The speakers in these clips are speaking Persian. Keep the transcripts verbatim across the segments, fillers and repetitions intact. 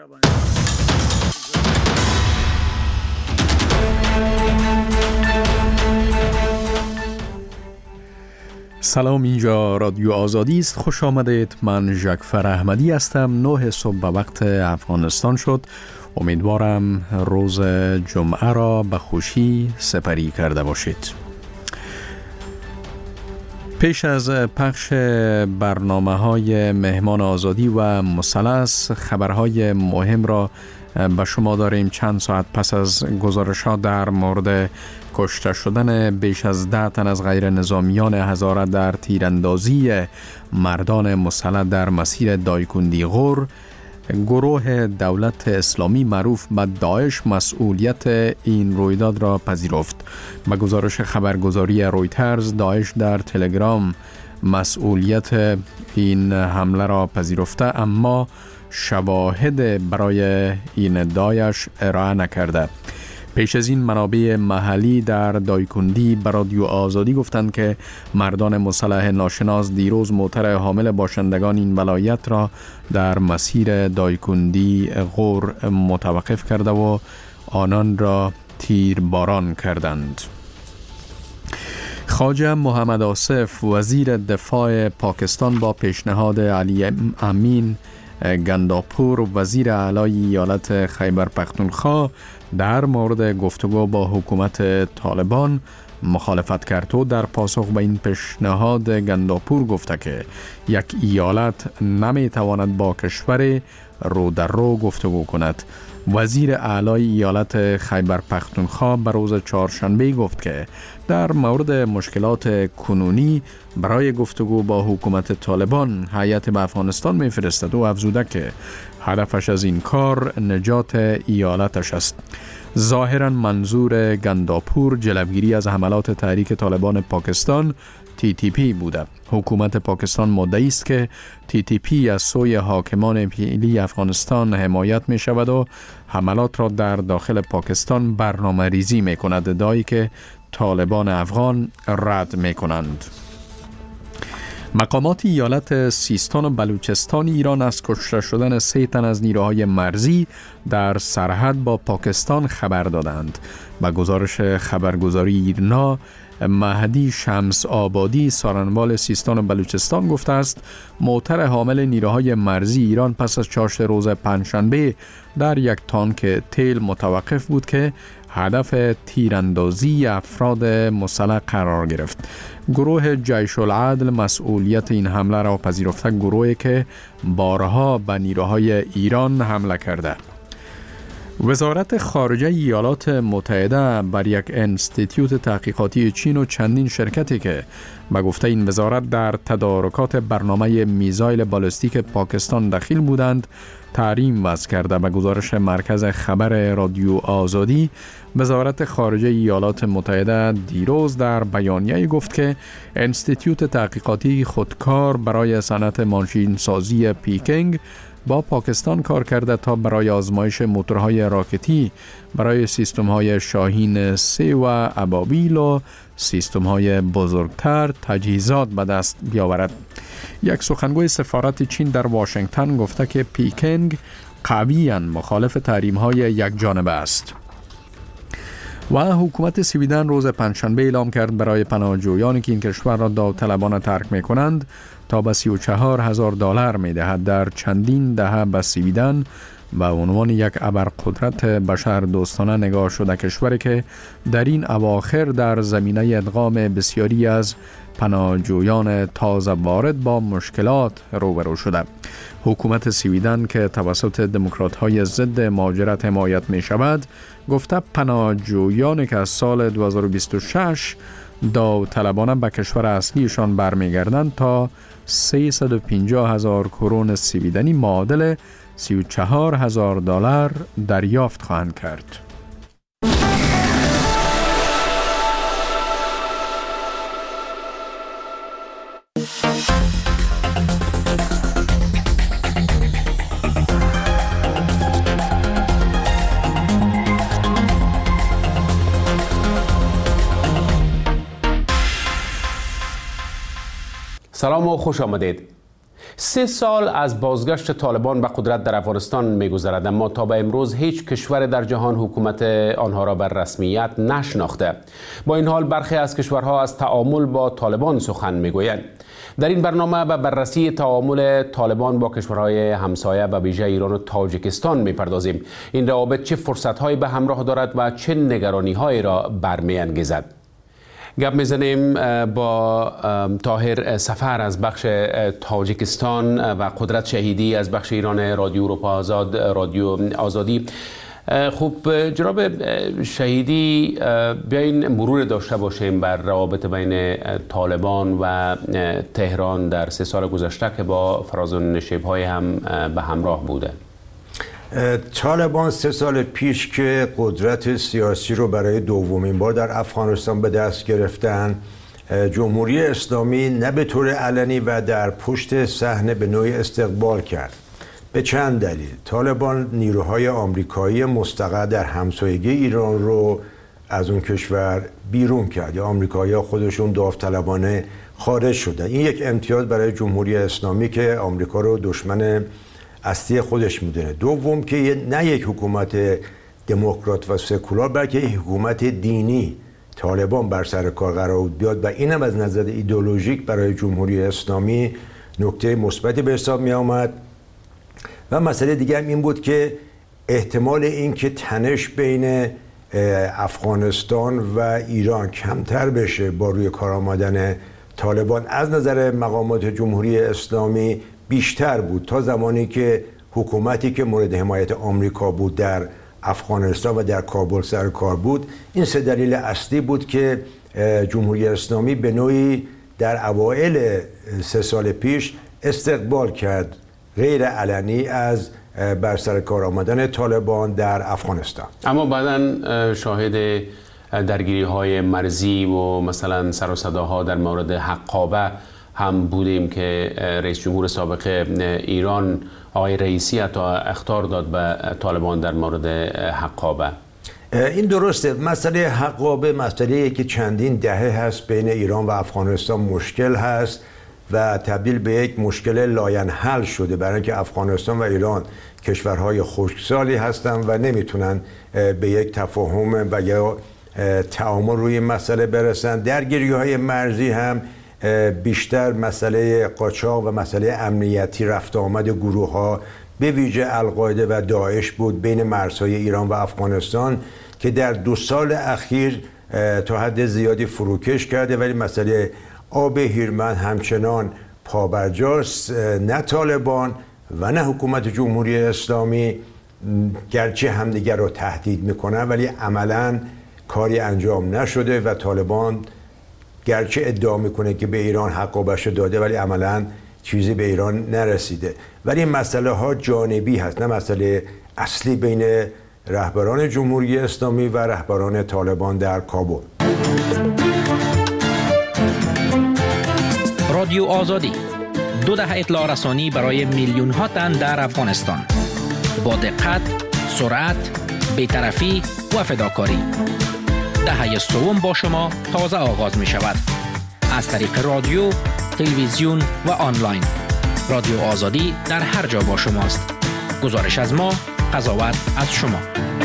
سلام، اینجا رادیو آزادی است. خوش آمدید. من ژکفر احمدی هستم. نه صبح به وقت افغانستان شد. امیدوارم روز جمعه را به خوشی سپری کرده باشید. پیش از پخش برنامه های مهمان آزادی و مثلث، خبرهای مهم را به شما داریم. چند ساعت پس از گزارش ها در مورد کشته شدن بیش از ده تن از غیر نظامیان هزاره در تیراندازی مردان مسلح در مسیر دایکندی غور، گروه دولت اسلامی معروف به داعش مسئولیت این رویداد را پذیرفت. به گزارش خبرگزاری رویترز، داعش در تلگرام مسئولیت این حمله را پذیرفته، اما شواهد برای این ادعایش ارائه نکرده. پیش از این منابع محلی در دایکندی به رادیو آزادی گفتند که مردان مسلح ناشناس دیروز موتر حامل باشندگان این ولایت را در مسیر دایکندی غور متوقف کرده و آنان را تیرباران کردند. خواجه محمد آصف، وزیر دفاع پاکستان، با پیشنهاد علی امین گنداپور، وزیر اعلی ایالت خیبر پختونخوا، در مورد گفتگو با حکومت طالبان مخالفت کرد و در پاسخ به این پیشنهاد گنداپور گفته که یک ایالت نمیتواند با کشور رو در رو گفتگو کند. وزیر اعلی ایالت خیبر پختونخوا به روز چهارشنبه گفت که در مورد مشکلات کنونی برای گفتگو با حکومت طالبان هیئت به افغانستان میفرستد و افزوده که هدفش از این کار نجات ایالتش است. ظاهرا منظور گنداپور جلوگیری از حملات تحریک طالبان پاکستان تی تی پی بوده. حکومت پاکستان مدعی است که تی تی پی از سوی حاکمان فعلی افغانستان حمایت می شود و حملات را در داخل پاکستان برنامه ریزی می کند، ادعایی که طالبان افغان رد می کنند. مقامات ایالت سیستان و بلوچستان ایران از کشته شدن سه تن از نیروهای مرزی در سرحد با پاکستان خبر دادند. با گزارش خبرگزاری ایرنا، مهدی شمس آبادی، سارنوال سیستان و بلوچستان، گفته است موتر حامل نیروهای مرزی ایران پس از چاشت روز پنجشنبه در یک تانک تیل متوقف بود که هدف تیراندازی افراد مسلح قرار گرفت. گروه جیش العدل مسئولیت این حمله را پذیرفته، گروهی که بارها به نیروهای ایران حمله کرده. وزارت خارجه ایالات متحده بر یک انستیتیوت تحقیقاتی چین و چندین شرکتی که به گفته این وزارت در تدارکات برنامه میزایل بالستیک پاکستان دخیل بودند تحریم وضع کرده. به گزارش مرکز خبر رادیو آزادی، وزارت خارجه ایالات متحده دیروز در بیانیه گفت که انستیتیوت تحقیقاتی خودکار برای صنعت ماشین سازی پیکنگ با پاکستان کار کرده تا برای آزمایش موتورهای راکتی برای سیستم‌های شاهین سه و ابابیل و سیستم‌های بزرگتر تجهیزات به دست بیاورد. یک سخنگوی سفارت چین در واشنگتن گفته که پیکنگ قویاً مخالف تحریم‌های یک جانبه است. و حکومت سویدن روز پنجشنبه اعلام کرد برای پناهجویانی که این کشور را داوطلبانه ترک می‌کنند تا به سی و چهار هزار دلار می‌دهد. در چندین دهه به سویدن به عنوان یک ابرقدرت بشر دوستانه نگاه شده، کشوری که در این اواخر در زمینه ادغام بسیاری از پناهجویان تازه وارد با مشکلات روبرو شده. حکومت سویدن که توسط دموکرات‌های ضد مهاجرت حمایت می شود، گفته پناهجویانی که از سال دو هزار و بیست و شش داوطلبانه به کشور اصلیشان برمیگردند تا سیصد و پنجاه هزار کرون سویدنی معادل سی و چهار هزار دلار دریافت خواهند کرد. سلام و خوش آمدید. سه سال از بازگشت طالبان به قدرت در افغانستان می‌گذرد، اما تا به امروز هیچ کشور در جهان حکومت آنها را بر رسمیت نشناخته. با این حال برخی از کشورها از تعامل با طالبان سخن می‌گویند. در این برنامه به بررسی تعامل طالبان با کشورهای همسایه و ویژه ایران و تاجیکستان می‌پردازیم. این روابط چه فرصت‌هایی به همراه دارد و چه نگرانی‌هایی را برمی‌انگیزد؟ گپ میزنیم با طاهر سفر از بخش تاجیکستان و قدرت شهیدی از بخش ایران رادیو اروپا آزاد، رادیو آزادی. خوب جناب شهیدی، بیاین مرور داشته باشیم بر روابط بین طالبان و تهران در سه سال گذشته که با فراز و نشیب‌های هم به همراه بوده. طالبان سه سال پیش که قدرت سیاسی رو برای دومین بار در افغانستان به دست گرفتن، جمهوری اسلامی نه به طور علنی و در پشت صحنه به نوعی استقبال کرد. به چند دلیل. طالبان نیروهای آمریکایی مستقر در همسایگی ایران رو از اون کشور بیرون کرد، یا آمریکایی‌ها خودشون داوطلبانه خارج شدن. این یک امتیاز برای جمهوری اسلامی که آمریکا رو دشمن اصلی خودش میدونه. دوم که نه یک حکومت دموکرات و سکولار، بلکه یک حکومت دینی طالبان بر سر کار قرار بیاد و اینم از نظر ایدئولوژیک برای جمهوری اسلامی نکته مثبتی به حساب می آمد. و مسئله دیگر این بود که احتمال این که تنش بین افغانستان و ایران کمتر بشه با روی کار آمدن طالبان از نظر مقامات جمهوری اسلامی بیشتر بود، تا زمانی که حکومتی که مورد حمایت آمریکا بود در افغانستان و در کابل سر کار بود. این سه دلیل اصلی بود که جمهوری اسلامی به نوعی در اوایل سه سال پیش استقبال کرد غیر علنی از بر سر کار آمدن طالبان در افغانستان. اما بعداً شاهد درگیری های مرزی و مثلا سر و صداها در مورد حقابه هم بودیم که رئیس جمهور سابق ایران آقای رئیسی حتی اخطار داد به طالبان در مورد حقابه. این درسته. مسئله حقابه مسئله که چندین دهه هست بین ایران و افغانستان مشکل هست و تبدیل به یک مشکل لاینحل شده، برای اینکه افغانستان و ایران کشورهای خشکسالی هستند و نمیتونن به یک تفاهم و یا تعامل روی این مسئله برسن. درگیری‌های مرزی هم بیشتر مسئله قاچاق و مسئله امنیتی رفت آمد گروه‌ها به ویژه القاعده و داعش بود بین مرزهای ایران و افغانستان که در دو سال اخیر تا حد زیادی فروکش کرده، ولی مسئله آب هیرمند همچنان پابرجاست. نه طالبان و نه حکومت جمهوری اسلامی گرچه همدیگر رو تهدید میکنن ولی عملاً کاری انجام نشده و طالبان گرچه ادعا میکنه که به ایران حقابش داده ولی عملاً چیزی به ایران نرسیده. ولی این مسئله ها جانبی هست، نه مسئله اصلی بین رهبران جمهوری اسلامی و رهبران طالبان در کابل. رادیو آزادی، دو دهه اطلاع رسانی برای میلیون ها تن در افغانستان، با دقت، سرعت، بی‌طرفی و فداکاری. دهه سوم با شما تازه آغاز می شود. از طریق رادیو، تلویزیون و آنلاین. رادیو آزادی در هر جا با شماست. گزارش از ما، قضاوت از شما.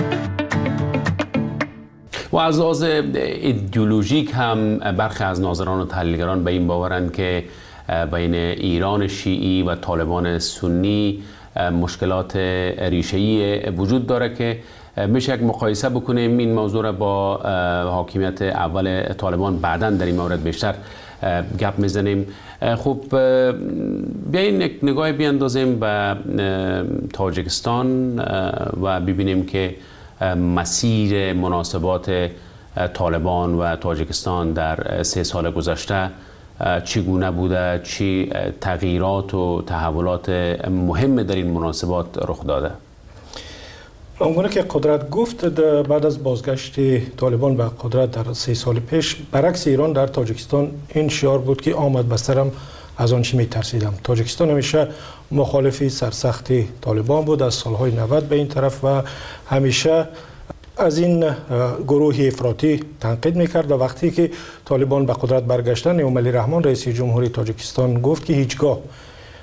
و از لحاظ ایدئولوژیک هم برخی از ناظران و تحلیلگران به این باورند که بین ایران شیعی و طالبان سنی مشکلات ریشه‌ای وجود داره که میشه یک مقایسه بکنیم این موضوع را با حاکمیت اول طالبان. بعداً در این مورد بیشتر گپ میزنیم. خب بیاین یک نگاه بیاندازیم به تاجیکستان و ببینیم که مسیر مناسبات طالبان و تاجیکستان در سه سال گذشته چگونه بوده، چی تغییرات و تحولات مهم در این مناسبات رخ داده؟ آنگونه که قدرت گفت بعد از بازگشت طالبان به قدرت در سه سال پیش، برعکس ایران در تاجیکستان این شعار بود که آمد بسترم از آن چی می ترسیدم. تاجیکستان همیشه مخالفی سرسخت طالبان بود از سالهای نود به این طرف و همیشه از این گروه افراطی تنقید میکرد و وقتی که طالبان به قدرت برگشتن، امومعلی رحمان رئیس جمهوری تاجیکستان گفت که هیچگاه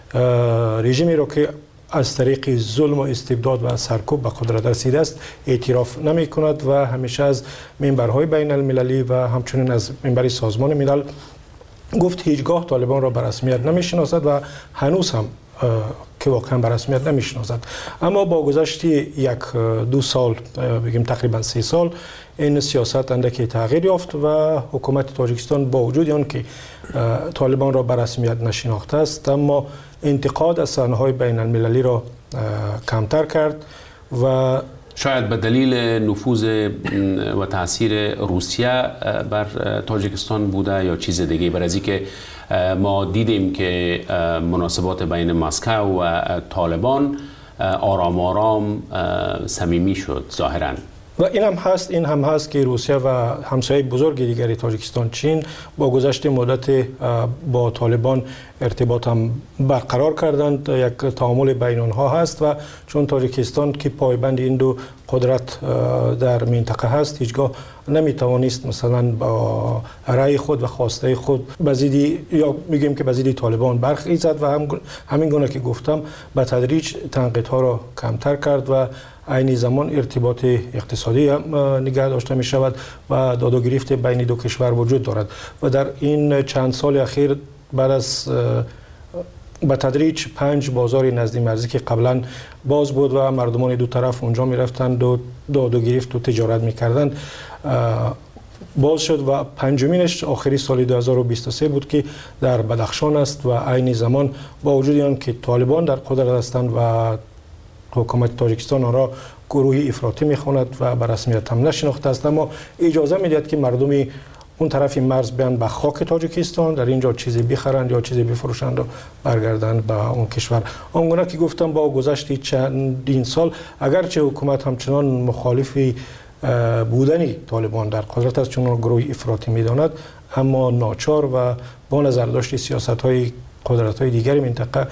رژیمی را که از طریق ظلم و استبداد و سرکوب به قدرت رسیده است اعتراف نمی کند و همیشه از منبرهای بین المللی و همچنین از منبر سازمان ملل گفت هیچگاه طالبان را به رسمیت نمی شناسد و هنوز هم که واقعا به رسمیت نمی شناسد. اما با گذشت یک دو سال بگیم تقریبا سه سال این سیاست اندکی تغییر یافت و حکومت تاجیکستان با وجود آن که طالبان را به رسمیت نشناخته است اما انتقاد از صحنه‌های بین المللی را کمتر کرد و شاید به دلیل نفوذ و تاثیر روسیه بر تاجیکستان بوده یا چیز دیگه، بر از اینکه ما دیدیم که مناسبات بین مسکو و طالبان آرام آرام صمیمی شد ظاهراً. و این هم هست این هم هست که روسیه و همسایه بزرگ دیگری تاجیکستان چین با گذشت مدت با طالبان ارتباط هم برقرار کردند. یک تعامل بین آنها هست و چون تاجیکستان که پایبند این دو قدرت در منطقه هست هیچگاه نمیتوانست مثلا با رأی خود و خواسته خود بزیدی یا میگیم که بزیدی طالبان برخیزد و هم همین گونه که گفتم به تدریج تنقیدها را کمتر کرد و عین زمان ارتباط اقتصادی نگه داشته می شود و داد و گریخت بین دو کشور وجود دارد و در این چند سال اخیر بعد از به تدریج پنج بازار نزدی مرزی که قبلا باز بود و مردمان دو طرف اونجا می رفتند و داد و گریخت و تجارت می کردند باز شد و پنجمینش آخری سال دو هزار و بیست و سه بود که در بدخشان است و عین زمان با وجود آن که طالبان در قدرت هستند و حکومت تاجیکستان آن را گروهی افراطی میخواند و به رسمیت هم نشناخته است اما اجازه میدهد که مردمی اون طرف مرز بیان به خاک تاجیکستان در اینجا چیزی بخرند یا چیزی بفروشند و برگردند به اون کشور. آنگونه که گفتم با گذشت چندین سال اگرچه حکومت همچنان مخالفی بودن طالبان در قدرت است چون گروه افراطی میداند اما ناچار و با نظر داشت سیاست های قدرت های دیگری منطقه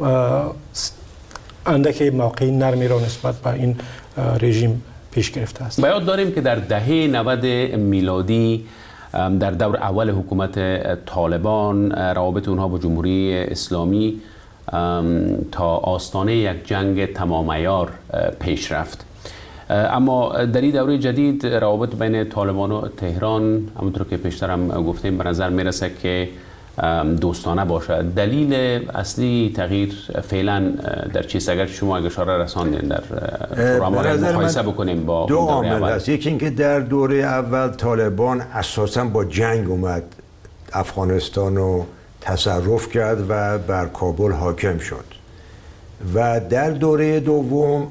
اندکی موقعی نرمی را نسبت به این رژیم پیش گرفته است. به یاد داریم که در دهه نود میلادی در دور اول حکومت طالبان روابط اونها با جمهوری اسلامی تا آستانه یک جنگ تمام عیار پیش رفت. اما در این دوره جدید روابط بین طالبان و تهران همونطور که پیشتر هم گفتیم به نظر میرسه که دوستانه باشد. دلیل اصلی تغییر فعلا در چیست؟ اگر شما اگه اشاره رساندین در فرامارک مقایسه بکنیم با دو عامل است. یکی اینکه در دوره اول طالبان اساسا با جنگ اومد افغانستان رو تصرف کرد و بر کابل حاکم شد و در دوره دوم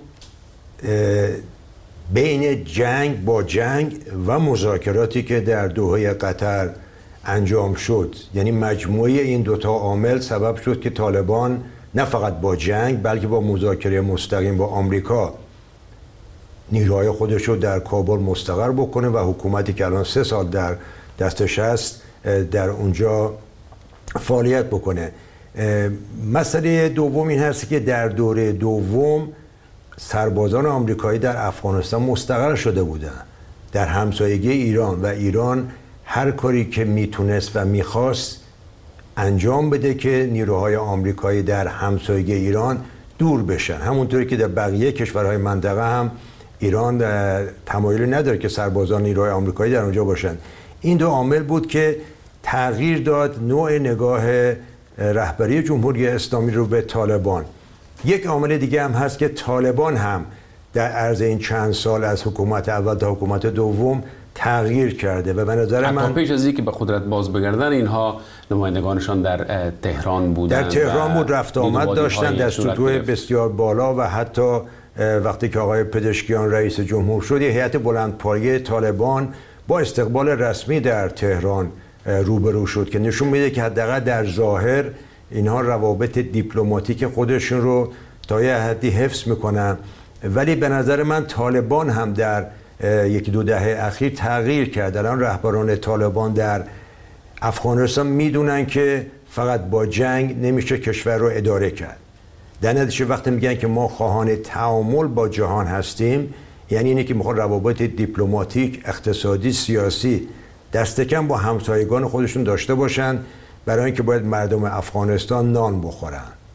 بین جنگ با جنگ و مذاکراتی که در دوحه قطر انجام شد یعنی مجموعه این دوتا عامل سبب شد که طالبان نه فقط با جنگ بلکه با مذاکره مستقیم با آمریکا نیروهای خودش رو در کابل مستقر بکنه و حکومتی که الان سه سال در دستش هست در اونجا فعالیت بکنه. مسئله دوم این هست که در دوره دوم سربازان آمریکایی در افغانستان مستقر شده بودند در همسایگی ایران و ایران هر کاری که میتونست و میخواست انجام بده که نیروهای آمریکایی در همسایگی ایران دور بشن. همونطوری که در بقیه کشورهای منطقه هم ایران تمایلی نداره که سربازان نیروهای آمریکایی در اونجا باشن. این دو عامل بود که تغییر داد نوع نگاه رهبری جمهوری اسلامی رو به طالبان. یک عامل دیگه هم هست که طالبان هم در عرض این چند سال از حکومت اول تا حکومت دوم تغییر کرده و به نظر من حتی پیش از اینکه به قدرت باز بگردن اینها نمایندگانشان در تهران بودن، در تهران بود، رفت آمد داشتن در سطوح بسیار بالا و حتی وقتی که آقای پزشکیان رئیس جمهور شد یه هیئت بلندپایه طالبان با استقبال رسمی در تهران روبرو شد که نشون میده که حداقل در ظاهر اینها روابط دیپلماتیک خودشون رو تا یه حدی حفظ میکنن. ولی به نظر من طالبان هم در یکی دو دهه اخیر تغییر کرد. الان رهبران طالبان در افغانستان میدونن که فقط با جنگ نمیشه کشور رو اداره کرد. در نتیجه وقتی میگن که ما خواهان تعامل با جهان هستیم یعنی اینه که میخوان روابط دیپلماتیک، اقتصادی، سیاسی دست کم با همسایگان خودشون داشته باشن برای اینکه باید مردم افغانستان نان بخورن.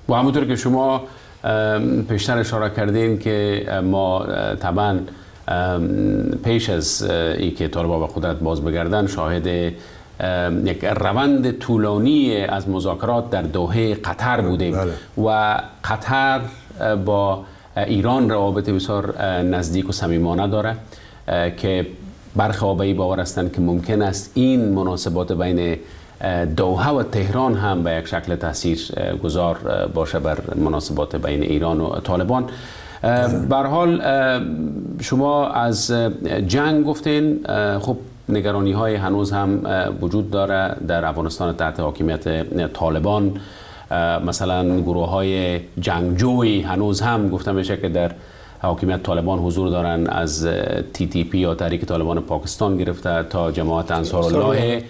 و همونطور که شما پیشتر اشاره کردین که ما طبعا پیش از ای که طالبان به قدرت باز بگردن شاهد یک روند طولانی از مذاکرات در دوحه قطر بودیم. بله. و قطر با ایران روابط بسیار نزدیک و صمیمانه داره که برخی آبایی باور هستند که ممکن است این مناسبات بین دوحه و تهران هم به یک شکل تاثیر گذار باشه بر مناسبات بین ایران و طالبان. به هر حال شما از جنگ گفتین، خب نگرانی های هنوز هم وجود داره در افغانستان تحت حاکمیت طالبان. مثلا گروه های جنگجوی هنوز هم گفته میشه که در حاکمیت طالبان حضور دارن، از تی تی پی یا تحریک طالبان پاکستان گرفته تا جماعت انصارالله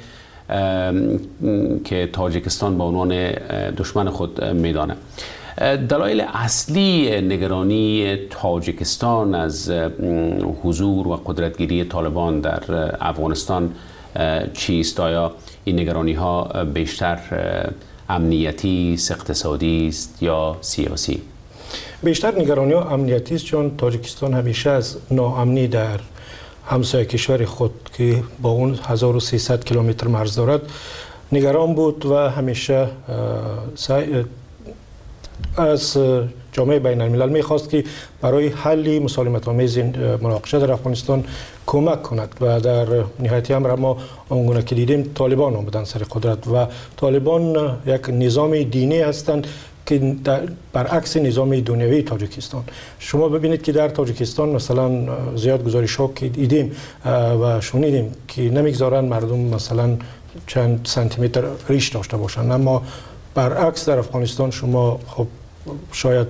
که تاجیکستان به عنوان دشمن خود میدانه. دلایل اصلی نگرانی تاجیکستان از حضور و قدرتگیری طالبان در افغانستان چیست؟ آیا این نگرانی ها بیشتر امنیتی، اقتصادی است یا سیاسی؟ بیشتر نگرانی ها امنیتی است، چون تاجیکستان همیشه از ناامنی در همسایه کشور خود که با اون هزار و سیصد کیلومتر مرز دارد نگران بود و همیشه از جامعه بین الملل میخواست که برای حل مسالمت آمیز مناقشه در افغانستان کمک کند و در نهایت امر ما آنگونه که دیدیم طالبان آمدن سر قدرت و طالبان یک نظام دینی هستند که برعکس نظام دنیوی تاجیکستان. شما ببینید که در تاجیکستان مثلا زیاد گزارش‌ها که دیدیم و شنیدیم که نمیگذارن مردم مثلا چند سانتی متر ریش داشته باشند، اما برعکس در افغانستان شما خب شاید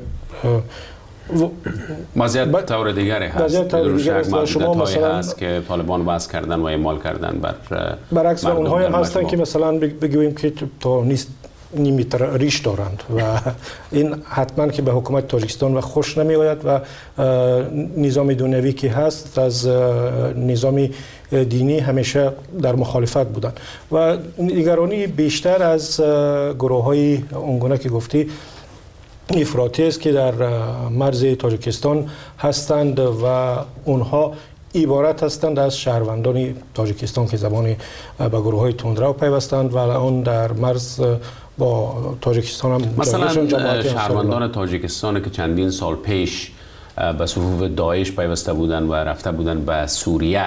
وضعیت طور دیگری هست. و شما مثلا هست که طالبان وضع کردن و اعمال کردن بر برعکس و اونها هم هستن که مثلا بگوییم که تا نیست نیم متر ریش دارند و این حتما که به حکومت تاجیکستان و خوش نمی آید و نظام دنیوی که هست از نظام دینی همیشه در مخالفت بودن و نگرانی بیشتر از گروه های اونگونه که گفتی افراطی است که در مرز تاجیکستان هستند و اونها عبارت هستند از شهروندان تاجیکستان که زبان به گروه های تندرو پیوستند و اون در مرز با تاجیکستان هم مثلا شهروندان تاجیکستان که چندین سال پیش به صفوف داعش پیوسته بودن و رفته بودن به سوریه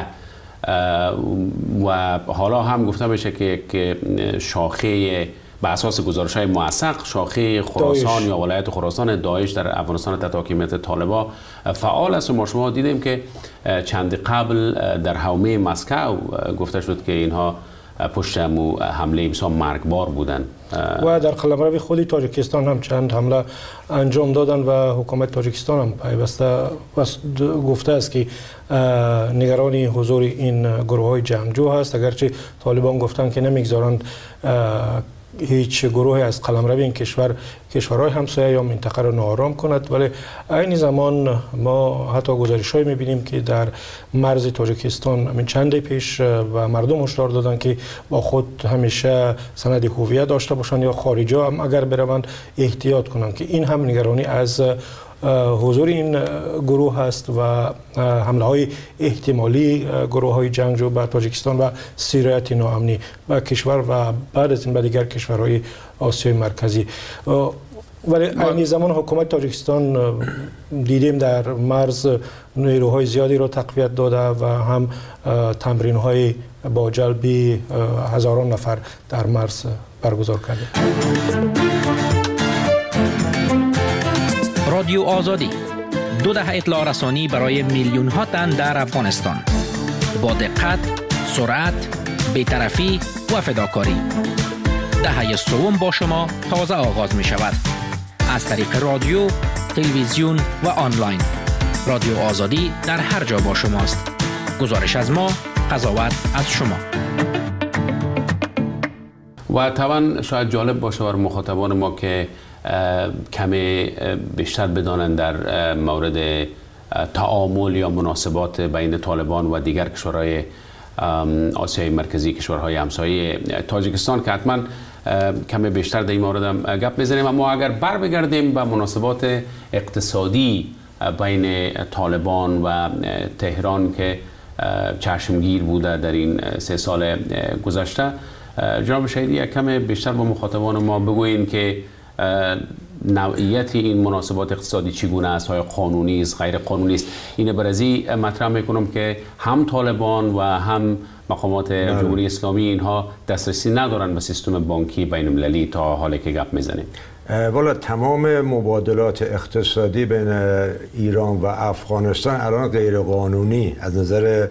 و حالا هم گفته میشه که شاخه به اساس گزارش‌های موثق شاخه خراسان یا ولایت خراسان داعش در افغانستان تحت حاکمیت طالبان فعال است و ما شما دیدیم که چند قبل در حومه مسکو گفته شد که اینها پشت حمله بسیار مرگبار بودند و در قلمرو خود تاجیکستان هم چند حمله انجام دادن و حکومت تاجیکستان هم پیوسته گفته است که نگرانی حضور این گروه های جنگجو هست، اگرچه طالبان گفتن که نمیگذارند هیچ گروهی از قلمرو این کشور کشورهای همسایه یا منطقه را ناآرام کند، ولی این زمان ما حتی گزارش‌هایی می‌بینیم که در مرز تاجیکستان همین چند پیش و مردم هشدار دادن که با خود همیشه سند هویت داشته باشند یا خارجی هم اگر بروند احتیاط کنند که این هم نگرانی از حضور این گروه هست و حمله های احتمالی گروه های جنگجو به تاجیکستان و سیرایت ناامنی و کشور و بعد از این به دیگر کشورهای آسیای مرکزی. ولی این زمان حکومت تاجیکستان دیدیم در مرز نیروهای زیادی را تقویت داده و هم تمرین های با جلب هزاران نفر در مرز برگزار کرده. رادیو آزادی، دو دهه اطلاع رسانی برای میلیون ها تن در افغانستان، با دقت، سرعت، بی‌طرفی و فداکاری. دهه سوم با شما تازه آغاز می شود. از طریق رادیو، تلویزیون و آنلاین. رادیو آزادی در هر جا با شماست. گزارش از ما، قضاوت از شما. و طبعا شاید جالب باشه بر مخاطبان ما که کمی بیشتر بدانند در مورد تعامل یا مناسبات بین طالبان و دیگر کشورهای آسیای مرکزی، کشورهای همسایه تاجیکستان که حتما کمی بیشتر در این مورد هم گپ بزنیم. اما اگر بر بگردیم به مناسبات اقتصادی بین طالبان و تهران که چشمگیر بوده در این سه سال گذشته، جناب شهیدی یک کمی بیشتر با مخاطبان ما بگوییم که نوعیت این مناسبات اقتصادی چگونه است؟ های قانونی است، غیر قانونی است؟ اینه برازی مطرح میکنم که هم طالبان و هم مقامات جمهوری اسلامی اینها دسترسی ندارن به سیستم بانکی بین المللی تا حالی که گپ میزنیم. والا تمام مبادلات اقتصادی بین ایران و افغانستان الان غیر قانونی از نظر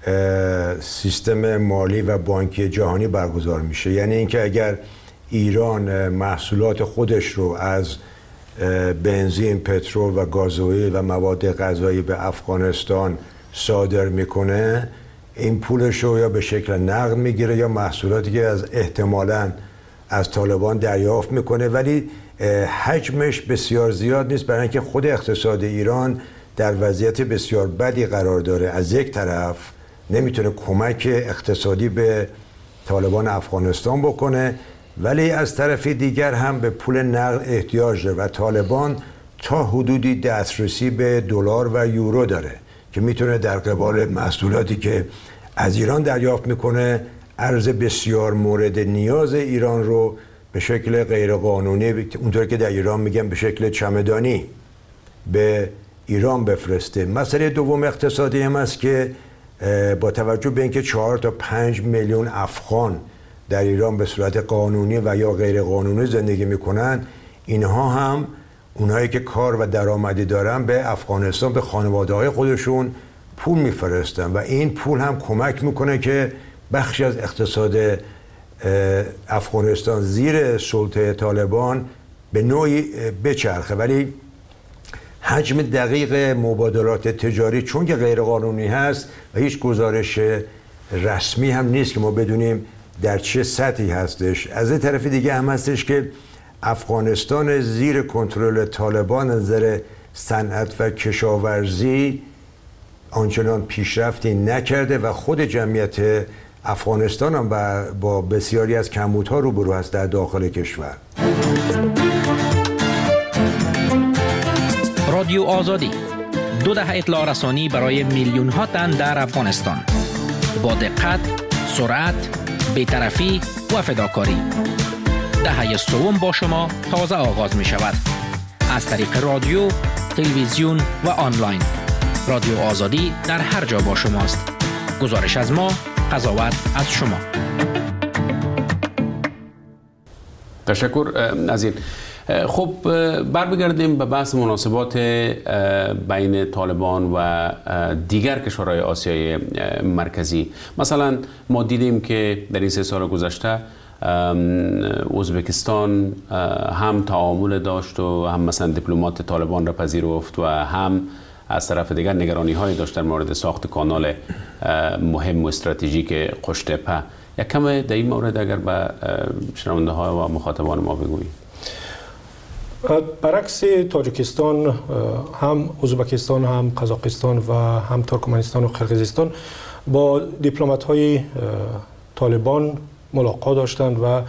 سیستم مالی و بانکی جهانی برگزار میشه. یعنی اینکه اگر ایران محصولات خودش رو از بنزین، پترول و گازوئیل و مواد غذایی به افغانستان صادر میکنه، این پولش رو یا به شکل نقد میگیره یا محصولاتی که از احتمالاً از طالبان دریافت میکنه، ولی حجمش بسیار زیاد نیست، برای اینکه خود اقتصاد ایران در وضعیت بسیار بدی قرار داره. از یک طرف نمیتونه کمک اقتصادی به طالبان افغانستان بکنه، ولی از طرف دیگر هم به پول نقد احتیاج داره و طالبان تا حدودی دسترسی به دلار و یورو داره که میتونه در قبال محصولاتی که از ایران دریافت میکنه ارز بسیار مورد نیاز ایران رو به شکل غیرقانونی، اونطور که در ایران میگن به شکل چمدانی، به ایران بفرسته. مسئله دوم اقتصادی هم است که با توجه به اینکه چهار تا پنج میلیون افغان در ایران به صورت قانونی و یا غیر قانونی زندگی میکنن، اینها هم اونهایی که کار و درآمدی دارن به افغانستان به خانواده‌های خودشون پول میفرستن و این پول هم کمک میکنه که بخشی از اقتصاد افغانستان زیر سلطه طالبان به نوعی بچرخه. ولی حجم دقیق مبادلات تجاری چون که غیر قانونی هست و هیچ گزارش رسمی هم نیست که ما بدونیم در چه سطحی هستش. از این طرف دیگه هم هستش که افغانستان زیر کنترل طالبان از نظر صنعت و کشاورزی آنچنان پیشرفتی نکرده و خود جمعیت افغانستان هم با بسیاری از کمبودها روبرو است در داخل کشور. رادیو آزادی، دو دهه اطلاع رسانی برای میلیون ها تن در افغانستان، با دقت، سرعت، بی‌طرفی و فداکاری. دهه سوم با شما تازه آغاز می شود. از طریق رادیو، تلویزیون و آنلاین. رادیو آزادی در هر جا با شماست. گزارش از ما، قضاوت از شما. تشکر از این. خب بر بگردیم به بحث مناسبات بین طالبان و دیگر کشورهای آسیای مرکزی. مثلا ما دیدیم که در این سه سال گذشته ازبکستان هم تعامل داشت و هم مثلا دیپلمات طالبان را پذیرفت و هم از طرف دیگر نگرانی های داشت در مورد ساخت کانال مهم و استراتژیک قشتپه. یک کم در این مورد اگر به شنونده ها و مخاطبان ما بگویید. برعکس تاجیکستان، هم ازبکستان، هم قزاقستان و هم ترکمنستان و قرقیزستان با دیپلمات های طالبان ملاقات داشتند و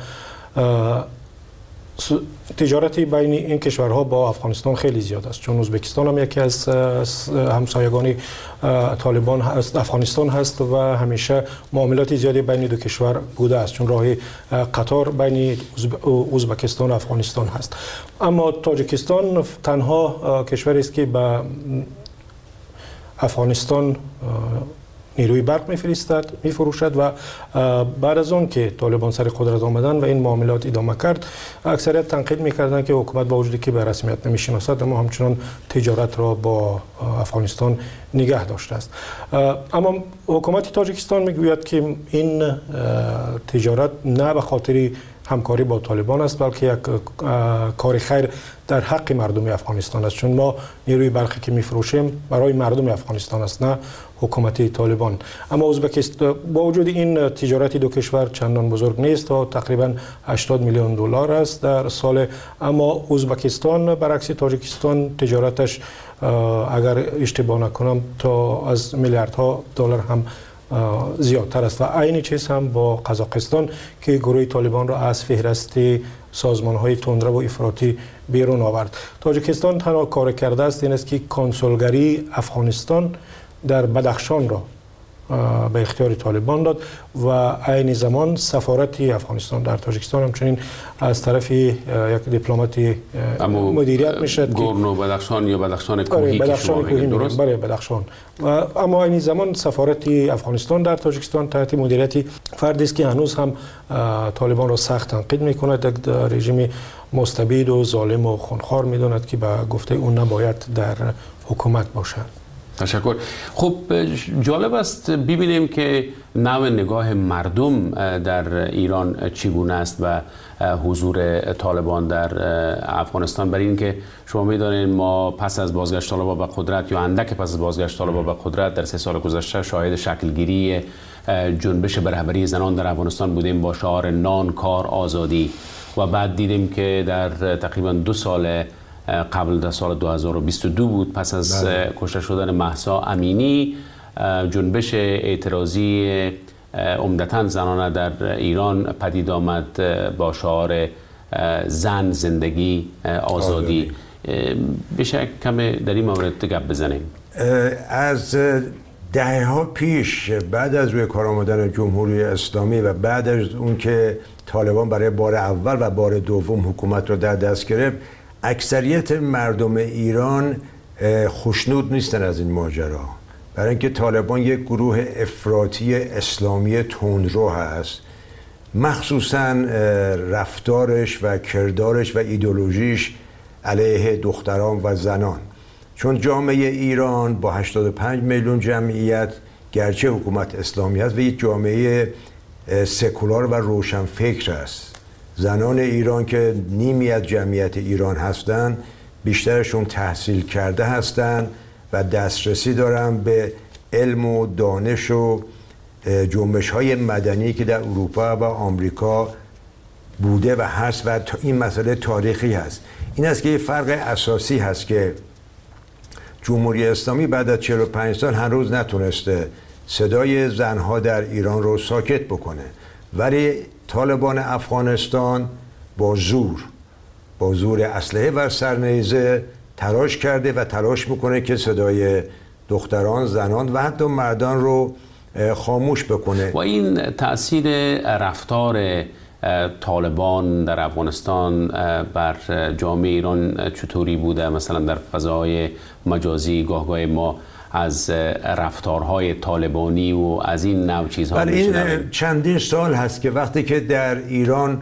تجارتی بین این کشورها با افغانستان خیلی زیاد است، چون ازبکستان هم یکی از همسایگان طالبان هست، افغانستان هست و همیشه معاملات زیادی بین دو کشور بوده است، چون راه قطار بین ازبکستان و افغانستان هست. اما تاجیکستان تنها کشوری است که به افغانستان نیروی برق میفرستد، میفروشد و بعد از اون که طالبان سر قدرت آمدن و این معاملات ادامه کرد، اکثریت تنقید میکردن که حکومت با وجودی که به رسمیت نمیشناسد اما همچنان تجارت را با افغانستان نگه داشته است. اما حکومت تاجیکستان میگوید که این تجارت نه به خاطر همکاری با طالبان است، بلکه یک کار خیر در حق مردم افغانستان است، چون ما نیروی برقی که میفروشیم برای مردم افغانستان است، نه حکومت طالبان. اما ازبکستان با وجود این تجارت دو کشور چندان بزرگ نیست، تا تقریبا هشتاد میلیون دلار است در سال. اما ازبکستان برعکس تاجیکستان تجارتش اگر اشتباه نکنم تا از میلیاردها دلار هم زیادتر است و عین چیز هم با قزاقستان که گروه طالبان را از فهرست سازمان‌های تندرو و افراطی بیرون آورد. تاجیکستان تنها کار کرده است این است که کنسولگری افغانستان در بدخشان را به اختیار طالبان داد و عین زمان سفارت افغانستان در تاجیکستان همچنین از طرف یک دیپلمات مدیریت میشد گورنو بدخشان یا بدخشان کوهی که شما میگید درست؟ بله بدخشان. و اما عین زمان سفارت افغانستان در تاجیکستان تحت مدیریت فردی است که هنوز هم طالبان را سخت تنقید میکند، یک رژیم مستبد و ظالم و خونخوار میداند که به گفته اون نباید در حکومت باشند. تشکر. خب جالب است ببینیم که نوع نگاه مردم در ایران چگونه است و حضور طالبان در افغانستان. برای اینکه شما می‌دانید ما پس از بازگشت طالبان به قدرت یا اندک پس از بازگشت طالبان به قدرت در سه سال گذشته شاهد شکلگیری جنبش به رهبری زنان در افغانستان بودیم با شعار نان، کار، آزادی و بعد دیدیم که در تقریبا دو سال قبل در سال دو هزار و بیست و دو بود پس از کشته شدن مهسا امینی جنبش اعتراضی عمدتاً زنانه در ایران پدید آمد با شعار زن، زندگی، آزادی. بشه کم در این مورد گپ بزنیم؟ از دهه ها پیش بعد از روی کار آمدن جمهوری اسلامی و بعد از اون که طالبان برای بار اول و بار دوم حکومت رو در دست گرفت، اکثریت مردم ایران خوشنود نیستن از این ماجرا، برای اینکه طالبان یک گروه افراطی اسلامی تندرو هست، مخصوصا رفتارش و کردارش و ایدئولوژیش علیه دختران و زنان. چون جامعه ایران با هشتاد و پنج میلیون جمعیت گرچه حکومت اسلامی هست و یک جامعه سکولار و روشنفکر است. زنان ایران که نیمی از جمعیت ایران هستند بیشترشون تحصیل کرده هستند و دسترسی دارن به علم و دانش و جنبش های مدنی که در اروپا و آمریکا بوده و هست و این مسئله تاریخی هست. این است که یه فرق اساسی هست که جمهوری اسلامی بعد از چهل و پنج سال هنوز نتونسته صدای زنها در ایران رو ساکت بکنه، ولی طالبان افغانستان با زور با زور اسلحه و سرنیزه تلاش کرده و تلاش میکنه که صدای دختران، زنان و حتی مردان رو خاموش بکنه. و این تأثیر رفتار طالبان در افغانستان بر جامعه ایران چطوری بوده؟ مثلا در فضای مجازی گاهگاه ما از رفتارهای طالبانی و از این نوع چیزها میشنویم. این چندین سال هست که وقتی که در ایران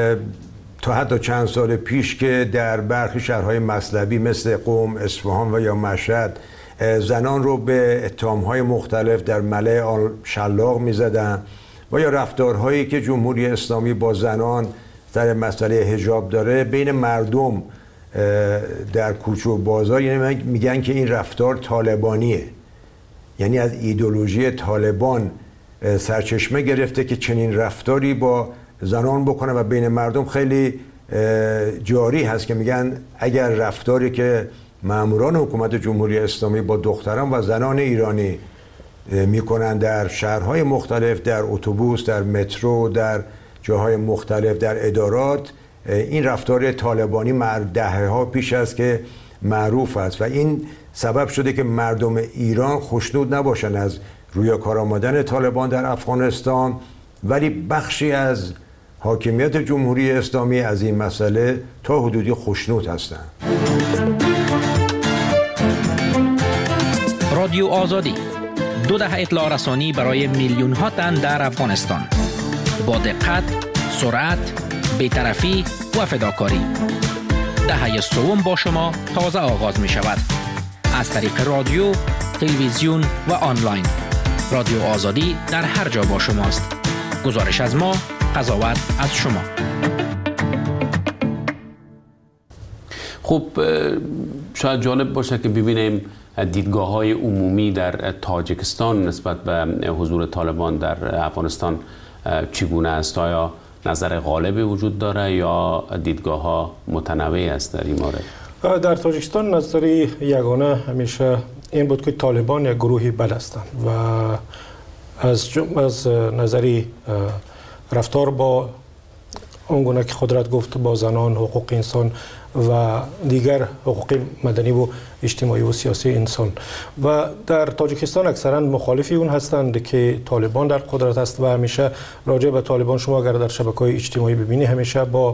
تا حتی چند سال پیش که در برخی شهرهای مطلبی مثل قم، اصفهان و یا مشهد زنان رو به اتهامهای مختلف در ملأ شلاق می‌زدن و یا رفتارهایی که جمهوری اسلامی با زنان در مسئله حجاب داره بین مردم در کوچه و بازار، یعنی میگن که این رفتار طالبانیه، یعنی از ایدئولوژی طالبان سرچشمه گرفته که چنین رفتاری با زنان بکنه و بین مردم خیلی جاری هست که میگن اگر رفتاری که ماموران حکومت جمهوری اسلامی با دختران و زنان ایرانی میکنن در شهرهای مختلف، در اتوبوس، در مترو، در جاهای مختلف، در ادارات، این رفتار طالبانی دهه ها پیش است که معروف است و این سبب شده که مردم ایران خوشنود نباشن از روی کار آمدن طالبان در افغانستان، ولی بخشی از حاکمیت جمهوری اسلامی از این مسئله تا حدودی خوشنود هستند. رادیو آزادی، دو دهه اطلاع رسانی برای میلیون ها تن در افغانستان، با دقت، سرعت، بی‌طرفی و فداکاری. دهه سوم با شما تازه آغاز می شود. از طریق رادیو، تلویزیون و آنلاین. رادیو آزادی در هر جا با شماست. گزارش از ما، قضاوت از شما. خب شاید جالب باشه که ببینیم دیدگاه های عمومی در تاجیکستان نسبت به حضور طالبان در افغانستان چگونه است؟ آیا نظر غالبی وجود داره یا دیدگاه ها متنوع است در این مورد؟ در تاجیکستان نظری یگانه همیشه این بود که طالبان یک گروهی بد هستند و از از نظری رفتار با اونگونه که قدرت گفت با زنان، حقوق انسان و دیگر حقوق مدنی و اجتماعی و سیاسی انسان. و در تاجیکستان اکثرا مخالفی اون هستند که طالبان در قدرت است و همیشه راجع به طالبان شما اگر در شبکه‌های اجتماعی ببینی همیشه با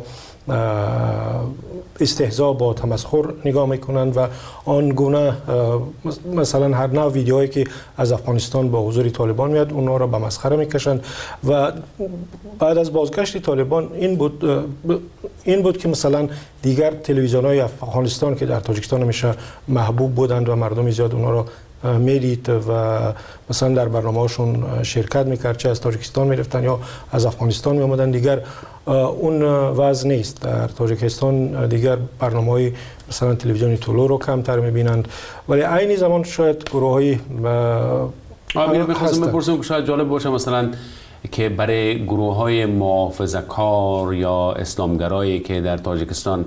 استهزا با تمسخر نگاه میکنند و آن گونه مثلا هر نوع ویدیوهایی که از افغانستان با حضور طالبان میاد اونها را به مسخره میکشند. و بعد از بازگشت طالبان این بود این بود که مثلا دیگر تلویزیون‌های افغانستان که در تاجیکستان همیشه محبوب بودند و مردم زیاد اونها را میدید و مثلا در برنامه‌هاشون شرکت میکرد، چه از تاجیکستان میرفتن یا از افغانستان میآمدن، دیگر اون وضع نیست. در تاجیکستان دیگر برنامه‌های مثلا تلویزیونی طلوع رو کمتر میبینند، ولی عین زمان شاید گروه‌های آمیر می‌خواستم بپرسم که شاید جالب باشه مثلا که برای گروه‌های محافظه‌کار یا اسلامگرایی که در تاجیکستان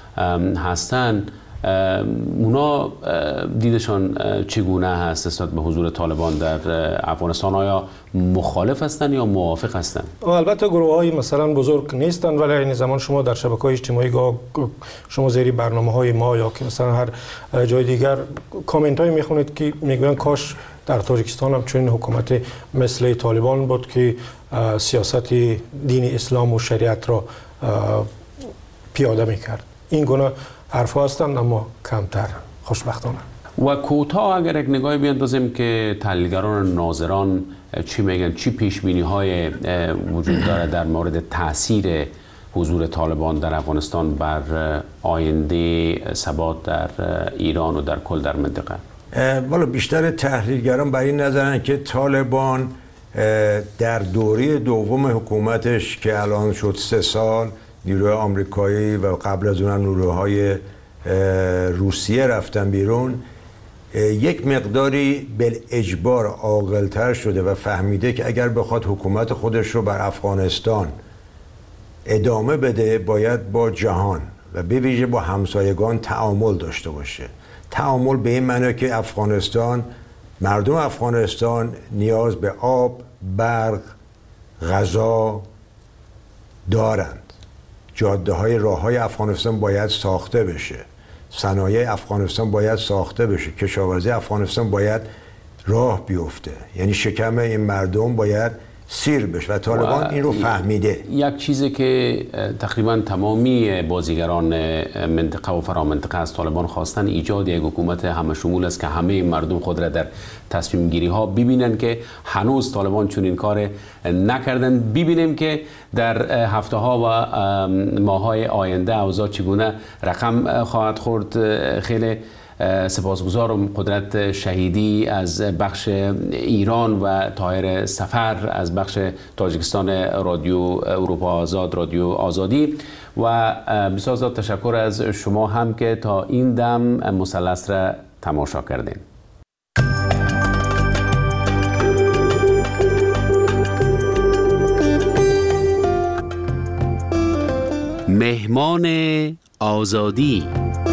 هستند اونا دیدشان چگونه هست نسبت به حضور طالبان در افغانستان؟ آیا مخالف هستند یا موافق هستند؟ البته گروه های مثلا بزرگ نیستند، ولی این زمان شما در شبکه‌های اجتماعی شما زیر برنامه‌های ما یا که مثلا هر جای دیگر کامنت های میخونید که میگوین کاش در تاجیکستان هم چنین حکومت مثل طالبان بود که سیاست دین اسلام و شریعت را پیاده میکرد. این گونه حرفا هستند اما کمتر خوشبختانه. و کوتاه اگر یک نگاهی بیاندازیم که تحلیلگران و ناظران چی میگن، چی پیش بینی های وجود داره در مورد تاثیر حضور طالبان در افغانستان بر آینده ثبات در ایران و در کل در منطقه؟ والا بیشتر تحلیلگران بر این نظرن که طالبان در دوره دوم حکومتش که الان شد سه سال، نیروهای آمریکایی و قبل از اون نیروهای روسیه رفتن بیرون، یک مقداری بالاجبار عاقل‌تر شده و فهمیده که اگر بخواد حکومت خودش رو بر افغانستان ادامه بده باید با جهان و به ویژه با همسایگان تعامل داشته باشه. تعامل به این معنی که افغانستان، مردم افغانستان نیاز به آب، برق، غذا دارند. جاده های راه های افغانستان باید ساخته بشه، صنایع افغانستان باید ساخته بشه، کشاورزی افغانستان باید راه بیفته، یعنی شکم این مردم باید سیر بشه و طالبان این رو فهمیده. یک چیزی که تقریبا تمامی بازیگران منطقه و فرامنطقه از طالبان خواستن ایجاد یک حکومت همه شمول است که همه مردم خود را در تصمیم گیری ها ببینن که هنوز طالبان چون این کار نکردن. ببینیم که در هفته ها و ماه های آینده اوضاع چگونه رقم خواهد خورد. خیلی سپاسگزارم قدرت شهیدی از بخش ایران و طاهر سفر از بخش تاجیکستان رادیو اروپا آزاد، رادیو آزادی، و بسیار زیاد تشکر از شما هم که تا این دم مثلث را تماشا کردین. مهمان آزادی.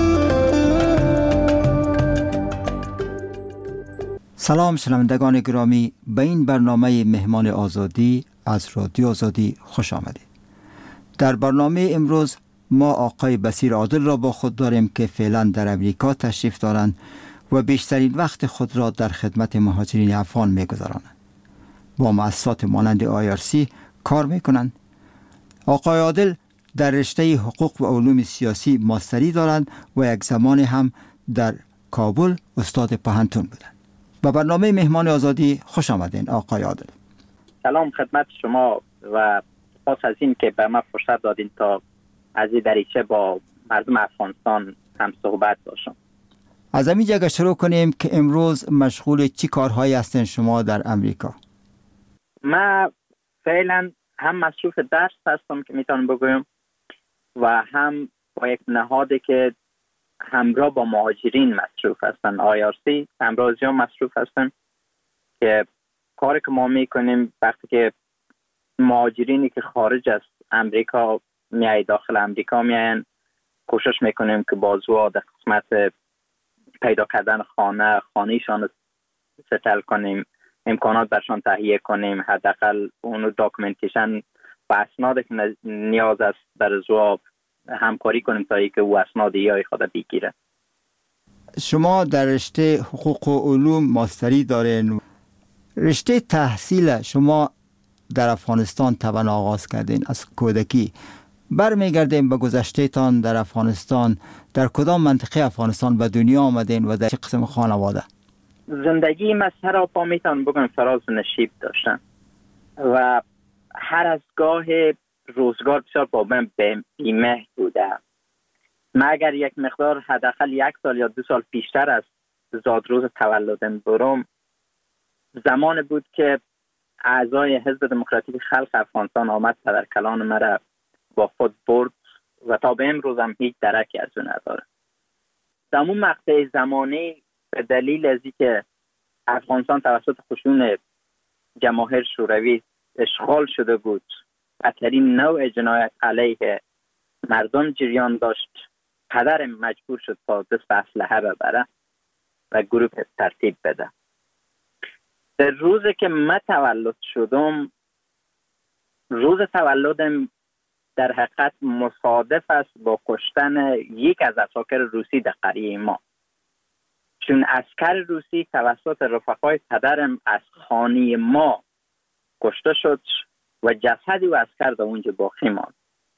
سلام شنوندگان گرامی، به این برنامه مهمان آزادی از رادیو آزادی خوش آمدید. در برنامه امروز ما آقای بصیر عادل را با خود داریم که فعلا در امریکا تشریف دارند و بیشترین وقت خود را در خدمت مهاجرین افغان می‌گذرانند. با مؤسسات مانند آی آر سی کار می‌کنند. آقای عادل در رشته حقوق و علوم سیاسی ماستری دارند و یک زمان هم در کابل استاد پوهنتون بودند. با برنامه مهمان آزادی خوش آمدین آقای عادل. سلام خدمت شما و سپاس از این که به من فرصت دادین تا از این دریچه با مردم افغانستان هم صحبت باشم. از همین جگه شروع کنیم که امروز مشغول چی کارهایی هستین شما در امریکا؟ من فعلا هم مصروف درس هستم که میتونم بگویم و هم با یک نهادی که همراه با مهاجرین مصروف هستن، آی آر سی، همراه زیاد مصروف هستن که کاری که ما میکنیم وقتی که مهاجرینی که خارج از امریکا میای داخل امریکا میاین، کوشش میکنیم که بازوها در قسمت پیدا کردن خانه خانهشان ستل کنیم، امکانات برشان تهیه کنیم، حداقل اون داکومنتیشن و اسنادی که نیاز است در جواب همکاری کنیم تا اینکه او اسناد یا خود بگیره. شما در رشته حقوق و علوم ماستری دارین. رشته تحصیل شما در افغانستان طبعا آغاز کردین از کودکی. برمیگردیم به گذشته تان در افغانستان. در کدام منطقه افغانستان به دنیا آمدین و در چه قسم خانواده؟ زندگی من سراپا میتونم بگم فراز و نشیب داشتم و هر از گاه روزگار بسیار با من بیمه بوده. من اگر یک مقدار حداقل یک سال یا دو سال پیشتر از زادروز تولدم برم، زمان بود که اعضای حزب دموکراتیک خلق افغانستان آمد پدرکلان مرا با خود برد و تا به امروز هم هیچ درکی از اون نداره. در اون مقطع زمانی به دلیل از اینکه افغانستان توسط خشون جماهیر شوروی اشغال شده بود، بدترین نوع جنایت علیه مردم جریان داشت، پدرم مجبور شد تا دست به اسلحه ببره و گروه ترتیب بده. در روزی که من تولد شدم، روز تولدم در حقیقت مصادف است با کشتن یک از عساکر روسی در قریه ما، چون عسکر روسی توسط رفقای پدرم از خانه ما کشته شد و جسد و عسکر در اونجا باقی ماند.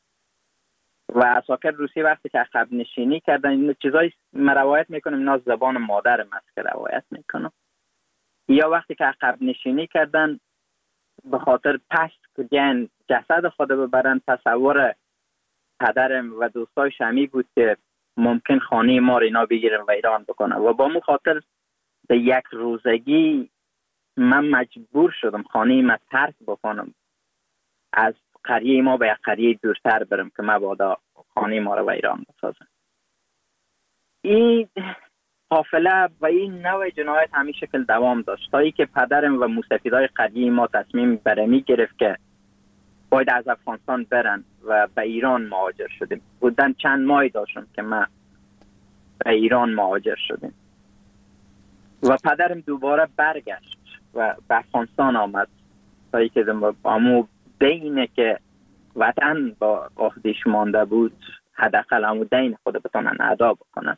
و عساکر روسی وقتی که عقب نشینی کردن، این چیزایی من روایت میکنم، اینا زبان مادرم است که روایت میکنم، یا وقتی که عقب نشینی کردن به خاطر پست کجن جسد خود ببرن، تصور پدرم و دوستای شمی بود که ممکن خانه ما رو اینا بگیرن و ایران بکنن و با مو خاطر به یک روزگی من مجبور شدم خانه ما ترک بکنم، از قریه ما به یک قریه دورتر برم که مبادا خانه ما رو و ایران بسازم. این حافله و این نوع جنایت همین شکل دوام داشت تا ای که پدرم و موسفیدای قریه ما تصمیم برمی گرفت که باید از افغانستان برن و به ایران مهاجر شدیم. بودن چند ماهی داشتم که ما به ایران مهاجر شدیم و پدرم دوباره برگشت و به افغانستان آمد تا ای که امو دینه که وطن با عهدش مانده بود، حداقل امو دین خود بتونن ادا بکنن.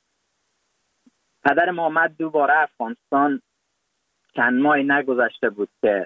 پدرم آمد دوباره افغانستان، چند ماهی نگذشته بود که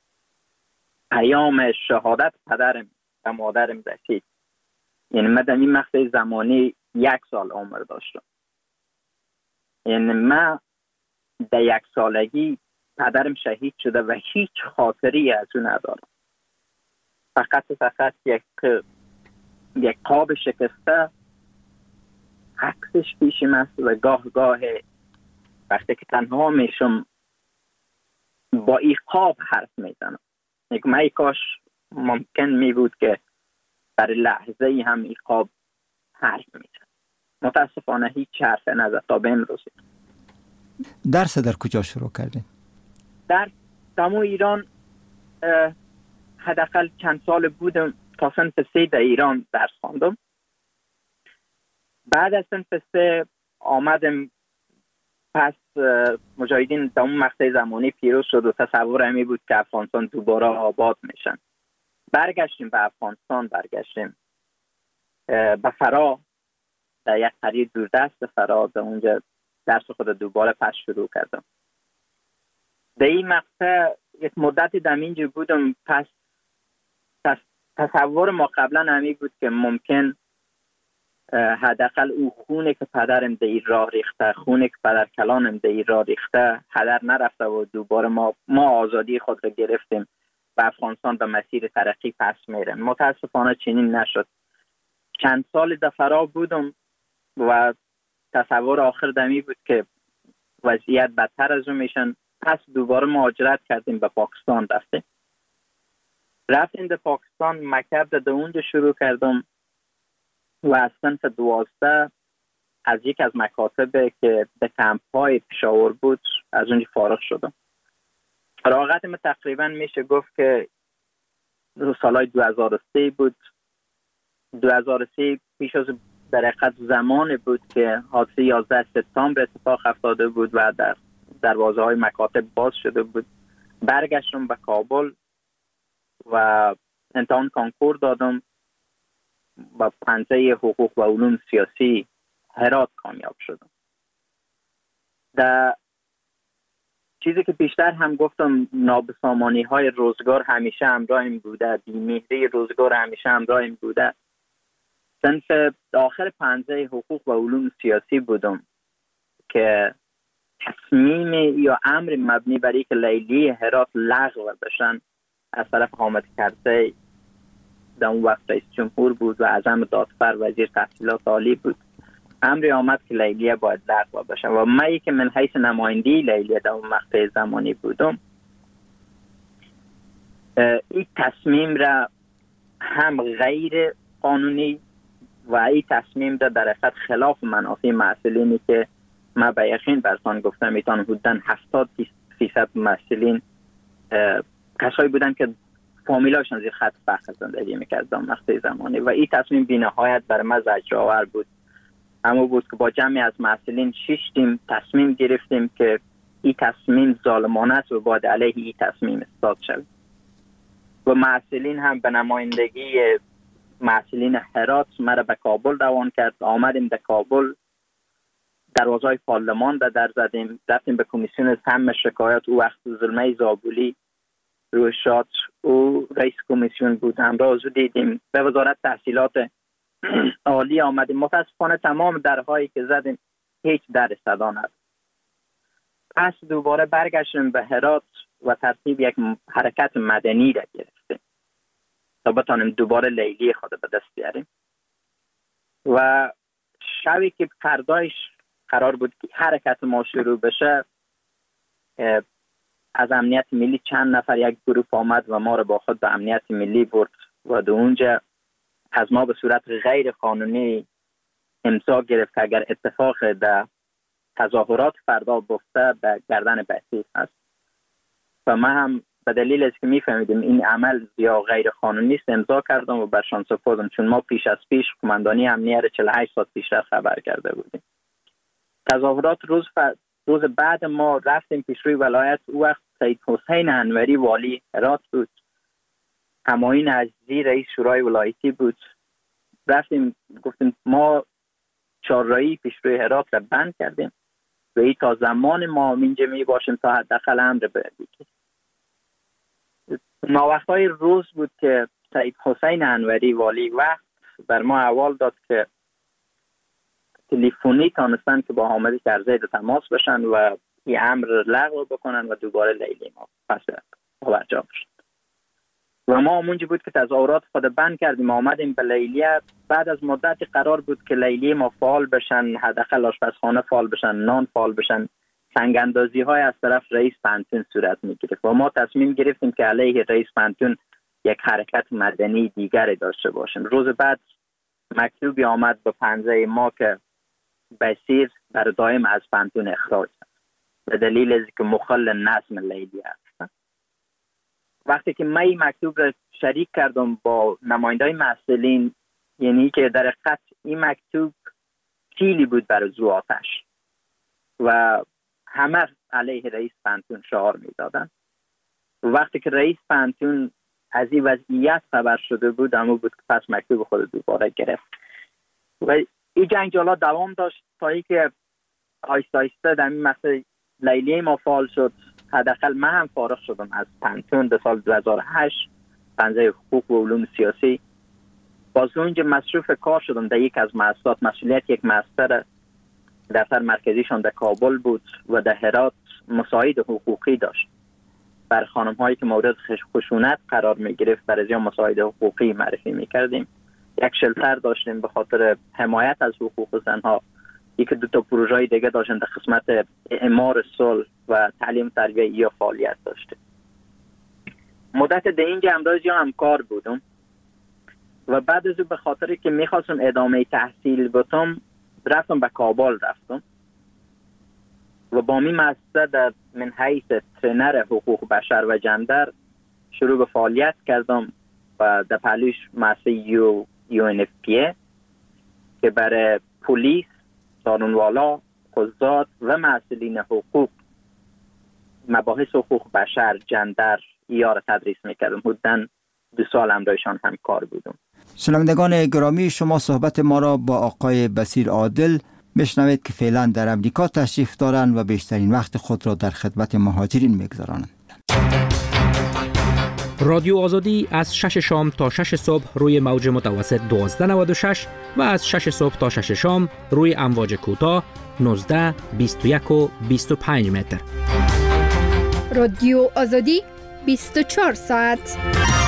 پیام شهادت پدرم و مادرم رسید. یعنی من در این مقطع زمانی یک سال عمر داشتم. یعنی من در یک سالگی پدرم شهید شده و هیچ خاطری از اون ندارم. فقط فقط یک یک قاب شکسته عکسش پیشم است و گاه گاه وقتی که تنها میشم با این قاب حرف میزنم. یک من کاش ممکن می بود که در لحظه ای هم این قاب حرف میزن. متاسفانه هیچ حرف نزد تا به امروز. درس در کجا شروع کردین؟ در تمام ایران حداقل چند سال بودم، تا صنف سه در ایران درس خواندم. بعد از صنف سه آمدم، پس مجاهدین در اون مقطع زمانی پیروز شد و تصور همی بود که افغانستان دوباره آباد میشن. برگشتیم به افغانستان، برگشتیم به فرا، در یک قریه دوردست فرا، در اونجا درس خود دوباره پس شروع کردم. در این مقطع یک مدتی در اینجا بودم. پس تصور ما قبلا همی بود که ممکن حداقل او خونه که پدرم در این راه ریخته، خونه که پدر کلانم در این راه ریخته هدر نرفته و دوباره ما ما آزادی خود را گرفتیم و افغانستان به مسیر ترقی پس میرم. متاسفانه چنین نشد. چند سال در فرا بودم و تصور آخر دمی بود که وضعیت بدتر از اون میشن. پس دوباره مهاجرت کردیم، به پاکستان رفتیم. رفتیم در پاکستان، مکتب در اونجا شروع کردم و از صنف دوازده از یک از مکاتب که به کمپ های پشاور بود از اونجا فارغ شدم. فراغت من تقریبا میشه گفت که سالهای دو هزار و سه بود. دو هزار و سه پیش از در حقیقت زمان بود که حادثه یازده سپتامبر اتفاق افتاده بود و در, دروازه های مکاتب باز شده بود. برگشتم به کابل و امتحان کانکور دادم و پنجه حقوق و علوم سیاسی هرات کامیاب شدم. در چیزی که بیشتر هم گفتم، نابسامانی های روزگار همیشه همراهم بوده، بی‌مهری روزگار همیشه همراهم بوده. صنف آخر پنجه حقوق و علوم سیاسی بودم که تصمیم یا امر مبنی بر اینکه لیلیه هرات لغو بشن از طرف حامد کرزی، در اون وقت رئیس جمهور بود و اعظم دادفر وزیر تحصیلات عالی بود، امری آمد که لیلیه باید لغو بشه و من که من حیث نمایندی لیلیه در اون مقطع زمانی بودم، این تصمیم را هم غیر قانونی و این تصمیم را در حقیقت خلاف منافع مسئولینی که من به یقین برسان گفتم میتونم بودن هفتاد فیصد مسئولین کسایی بودن که فامیلاشون زیر خط فقر زندگی میکرد در مقطع زمانی و این تصمیم بی‌نهایت بر من زجرآور بود. اما بود که با جمعی از مسئولین شش تیم تصمیم گرفتیم که این تصمیم ظالمانه است و باید علیه این تصمیم اصلاح شود و مسئولین هم به نمایندگی مسئولین هرات مرا به کابل روان کرد. آمدیم در کابل، دروازهای پارلمان را در زدیم، رفتیم به کمیسیون سم شکایات. او وقت زلمه زابولی روی شاد او رئیس کمیسیون بود، همراه او دیدیم. به وزارت تحصیلات عالی آمدیم. متاسفانه تمام درهایی که زدیم هیچ در صدا نداد. پس دوباره برگشتیم به هرات و ترتیب یک حرکت مدنی را گرفتیم تا بتانیم دوباره لیلی خود به دست بیاریم. و شبی که فردایش قرار بود که حرکت ما شروع بشه، از امنیت ملی چند نفر یک گروه آمد و ما رو با خود به امنیت ملی برد و در اونجا از ما به صورت غیر قانونی امضا گرفت که اگر اتفاق در تظاهرات فردا بفته به گردن بسیج هست. و من هم به دلیل از که میفهمیدیم این عمل یا غیر قانونی است امضا کردم و بر شان سپردم، چون ما پیش از پیش قماندانی امنیت را چهل و هشت ساعت پیشتر خبر کرده بودیم. تظاهرات روز ف... روز بعد ما رفتیم پیشروی ولایت. او وقت سید حسین انوری والی هرات بود، همایون عزیزی رئیس شورای ولایتی بود. رفتیم گفتیم ما چهارراهی پیشروی هرات را بند کردیم و این تا زمان ما اینجا می باشیم تا حداقل امر بگیریم. ناوقتهای روز بود که سید حسین انوری والی وقت بر ما احوال داد که تلفنی تانستن که با حامد کرزی تماس بشن و این امر لغو بکنن و دوباره لیلی ما پس برجا بشن. و ما اونجا بود که تظاهرات خود بند کردیم، آمدیم به لیلیه. بعد از مدت قرار بود که لیلی ما فعال بشن، حداقل آشپزخانه فعال بشن، نان فعال بشن. سنگ اندازی های از طرف رئیس پنتون صورت می گرفت و ما تصمیم گرفتیم که علیه رئیس پنتون یک حرکت مدنی دیگری داشته باشیم. روز بعد مکتوبی آمد به پنجه ما که بسیر در دائم از پنتون اخراج به دلیل از که مخل نظم لیلی است. وقتی که من این مکتوب را شریک کردم با نمایندای مسئولین، یعنی که در حقیقت این مکتوب کیلی بود برای زو آتش و همه علیه رئیس پنتون شعار می دادن. وقتی که رئیس پنتون از این وضعیت خبر شده بود، اما بود که پس مکتوب خود دوباره گرفت و این جنجالا دوام داشت تا ای که آیسته آیسته در این مقطع لیلی ما فعال شد. حداقل من هم فارغ شدم از پنتون در سال دو هزار و هشت، پنجه حقوق و علوم سیاسی. باز اونجا مصروف کار شدم در یک از مؤسسات. مسئولیت یک مؤسسه دفتر مرکزیشان در کابل بود و در هرات مساعد حقوقی داشت بر خانم هایی که مورد خشونت قرار می گرفت. برای یا مساعد حقوقی معرفی می کردیم. یک شلتر داشتیم به خاطر حمایت از حقوق زنها. یک دو تا پروژه دیگه داشتیم در قسمت اعمار صلح و تعلیم تربیه یا فعالیت داشتیم. مدت در اینجا امروز یا همکار بودم و بعد از به خاطر که میخواستم ادامه تحصیل بتم رفتم به کابل رفتم و با می مؤسسه در من حیث ترینر حقوق بشر و جندر شروع به فعالیت کردم و در پهلوش مؤسسه یو یو ان اف پی که برای پلیس، سارونوالا، قضات و مسئولین حقوق مباحث حقوق بشر، جندر یا را تدریس میکردم. حدوداً دو سال همراهشان هم کار بودم. شنوندگان گرامی، شما صحبت ما را با آقای بصیر عادل میشنوید که فعلا در امریکا تشریف دارند و بیشترین وقت خود را در خدمت مهاجرین میگذرانند. رادیو آزادی از شش شام تا شش صبح روی موج متوسط دوازده نود و شش و از شش صبح تا شش شام روی امواج کوتاه نوزده، بیست و یک و بیست و پنج متر. رادیو آزادی بیست و چهار ساعت.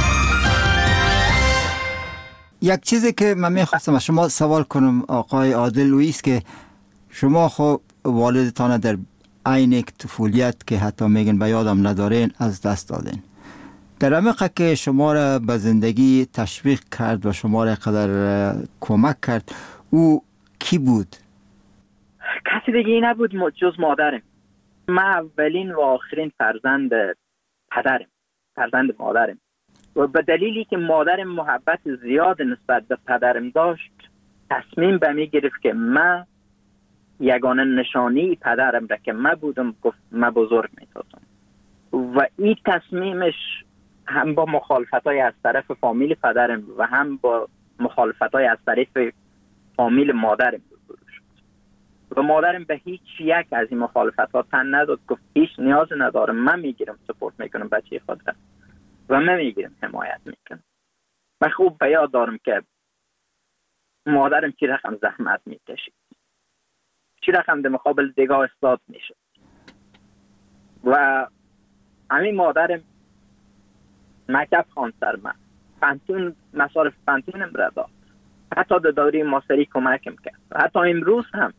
یک چیزی که من میخواستم از شما سوال کنم آقای عادل لوئیس، که شما خب والدتان در عین طفولیت که حتی میگن به یادم ندارین از دست دادین. در عمقه که شما را به زندگی تشویق کرد و شما را قدر کمک کرد، او کی بود؟ کسی دیگه نبود جز مادرم. من اولین و آخرین فرزند پدرم، فرزند مادرم. و به دلیلی که مادرم محبت زیاد نسبت به پدرم داشت، تصمیم به می گرفت که من یگانه نشانی پدرم را که من بودم گفت من بزرگ می سازم. و این تصمیمش هم با مخالفتای از طرف فامیل پدرم و هم با مخالفتای از طرف فامیل مادرم روبرو شد. و مادرم به هیچ یک از این مخالفتات تن نداد، گفت هیچ نیاز ندارم، من میگیرم سپورت میکنم بچه خود را و من میگیرم حمایت میکنم. من خوب به یاد دارم که مادرم چی رقم زحمت میکشید، چی رقم در مقابل دیگه استاد میشد. و همین مادرم مکتب خواند سر من، پانتون مصارف پانتونم را داد، حتی در دوره ماستری کمکم کرد، حتی امروز هم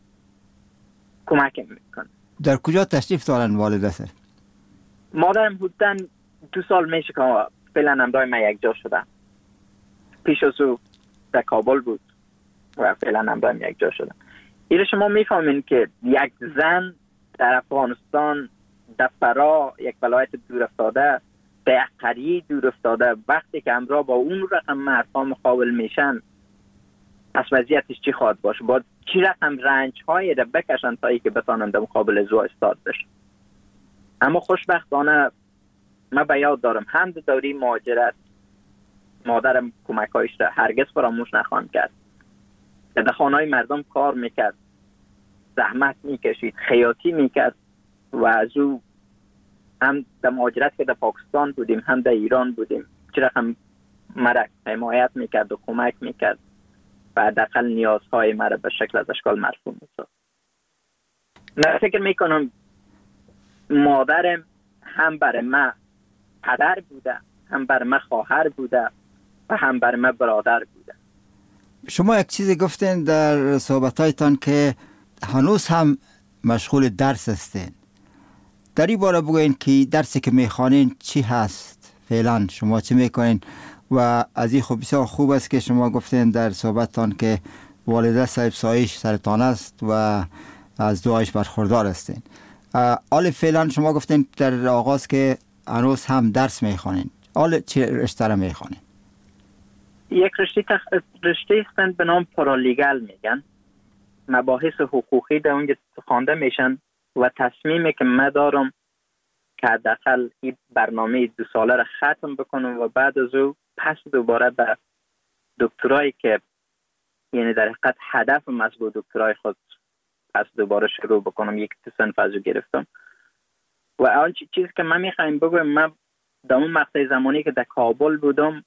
کمکم میکنه. در کجا تشریف دارن والدتر؟ مادرم حدوداً دو سال میشه که فعلا همراه من یک جا شده. پیش از او در کابل بود و فعلا همراه من یک جا شده. ایره شما میفهمین که یک زن در افغانستان، در فرا، یک ولایت دور افتاده، در یک قریه دور افتاده، وقتی که همراه با اون رقم مردها مقابل میشن، از وضعیتش چی خواهد باشه؟ با چی رقم رنج هایی را بکشن تا ای که بتانن در مقابل زو استاد بشن. اما خوشبختانه من به یاد دارم هم در دوره مهاجرت مادرم کمکایش را هرگز فراموش نخواهد کرد. در خانه‌های مردم کار میکرد، زحمت میکشید، خیاطی میکرد و از او هم در مهاجرت که در پاکستان بودیم هم در ایران بودیم چرا هم مرا حمایت میکرد و کمک میکرد و حداقل نیازهای مرا به شکل از اشکال مرفوع میساخت. من فکر میکنم مادرم هم برای من پدر بوده، هم برای من خواهر بوده و هم برای من برادر بوده. شما یک چیزی گفتین در صحبتایتان که هنوز هم مشغول درس هستین. در این باره بگوین که درسی که میخوانین چی هست؟ فعلا شما چی میکنین؟ و از این خوب بسیار خوب است که شما گفتین در صحبتتان که والده صاحب سایش سرطان است و از دعایش برخوردار هستین. حال فعلا شما گفتین در آغاز که هنوز هم درس میخوانین. حال چه رشته را میخوانین؟ یک رشته تخ... رشته هستند به نام پارالیگل میگن. مباحث حقوقی در اونجا خوانده میشن و تصمیمی که من دارم که حداقل این برنامه دو ساله را ختم بکنم و بعد از او پس دوباره به دکترایی که یعنی در حقیقت هدف مطلوب دکترای خود پس دوباره شروع بکنم. یک صنف از او گرفتم و اول چیزی که من میخوایم بگویم، من در اون مقطع زمانی که در کابل بودم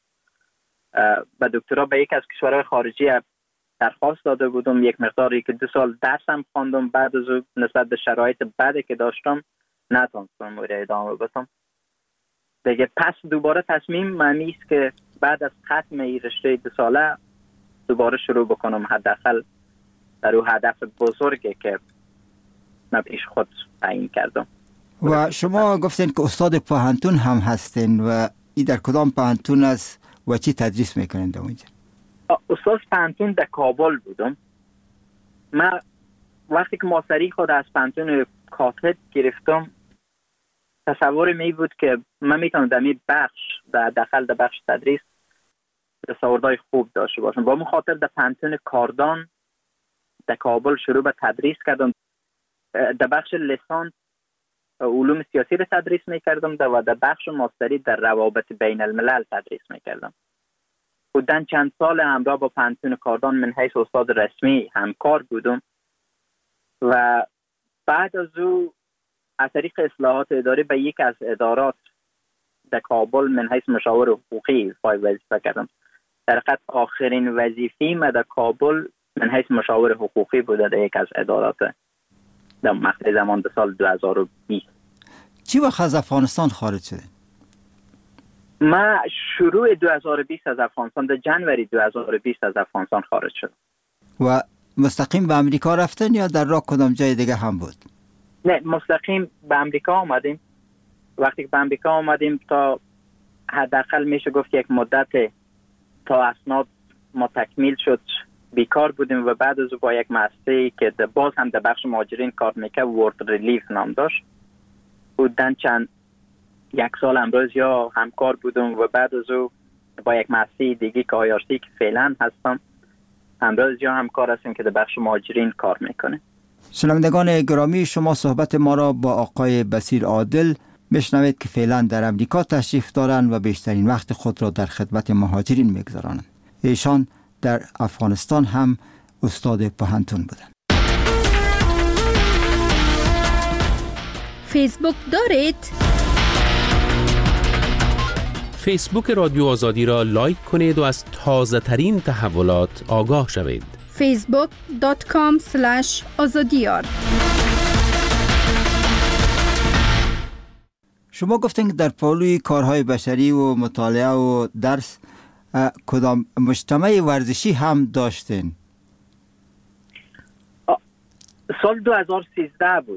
به دکترا به یک از کشورهای خارجی درخواست داده بودم، یک مقداری که دو سال درسم خواندم، بعد از او نسبت به شرایط بعدی که داشتم نتونستم ادامه بدم دیگه. پس دوباره تصمیم معنی است که بعد از ختم این رشته دو ساله دوباره شروع بکنم، حداقل در او هدف بزرگی که من پیش خود تعیین کردم. و شما گفتین که استاد پوهنتون هم هستین و این در کدام پوهنتون است و چی تدریس میکنین در اونجا؟ استاد پوهنتون در کابل بودم. من وقتی که ماستری خود از پوهنتون کاتب گرفتم تصور می بود که من میتونم در این بخش در داخل در بخش تدریس تصوردهای خوب داشته باشم. با مخاطر در پوهنتون کاردان در کابل شروع به تدریس کردم. در بخش لیسانس علوم سیاسی رو تدریس میکردم و در بخش ماستری در روابط بین الملل تدریس میکردم. بودن چند سال همراه با پانتون کاردان من حیث استاد رسمی همکار بودم و بعد از او از طریق اصلاحات اداری به یک از ادارات در کابل من حیث مشاور حقوقی فای وظیفه کردم. در حقیقت آخرین وظیفه ما در کابل من حیث مشاور حقوقی بوده در یک از ادارات در مقطع زمان در سال دو هزار و بیست. چی وقت از افغانستان خارج شده؟ ما شروع دو هزار و بیست از افغانستان، در جنوری دو هزار و بیست از افغانستان خارج شد. و مستقیم به امریکا رفتن یا در راه کدام جای دیگه هم بود؟ نه، مستقیم به امریکا آمدیم. وقتی که به امریکا آمدیم تا حداقل میشه گفت که یک مدت تا اسناد ما تکمیل شد بیکار بودیم و بعد از با یک مؤسسه‌ای که باز هم در بخش مهاجرین کار میکرد، ورد ریلیف نام داشت، بودن چند یک سال امروز یا همکار بودم و بعد از او با یک مؤسسه دیگه که آیارسی که فعلا هستم امروز یا همکار هستیم که در بخش مهاجرین کار میکنه. شنوندگان گرامی، شما صحبت ما را با آقای بصیر عادل بشنوید که فعلا در امریکا تشریف دارند و بیشترین وقت خود را در خدمت مهاجرین میگذرانند. ایشان در افغانستان هم استاد پوهنتون بودند. فیسبوک دارید؟ فیسبوک رادیو آزادی را لایک کنید و از تازه ترین تحولات آگاه شوید. فیسبوک دات کام اسلش آزادیار. شما گفتین که در پالوی کارهای بشری و مطالعه و درس کدام مجتمع ورزشی هم داشتین؟ سال دو هزار و سیزده بود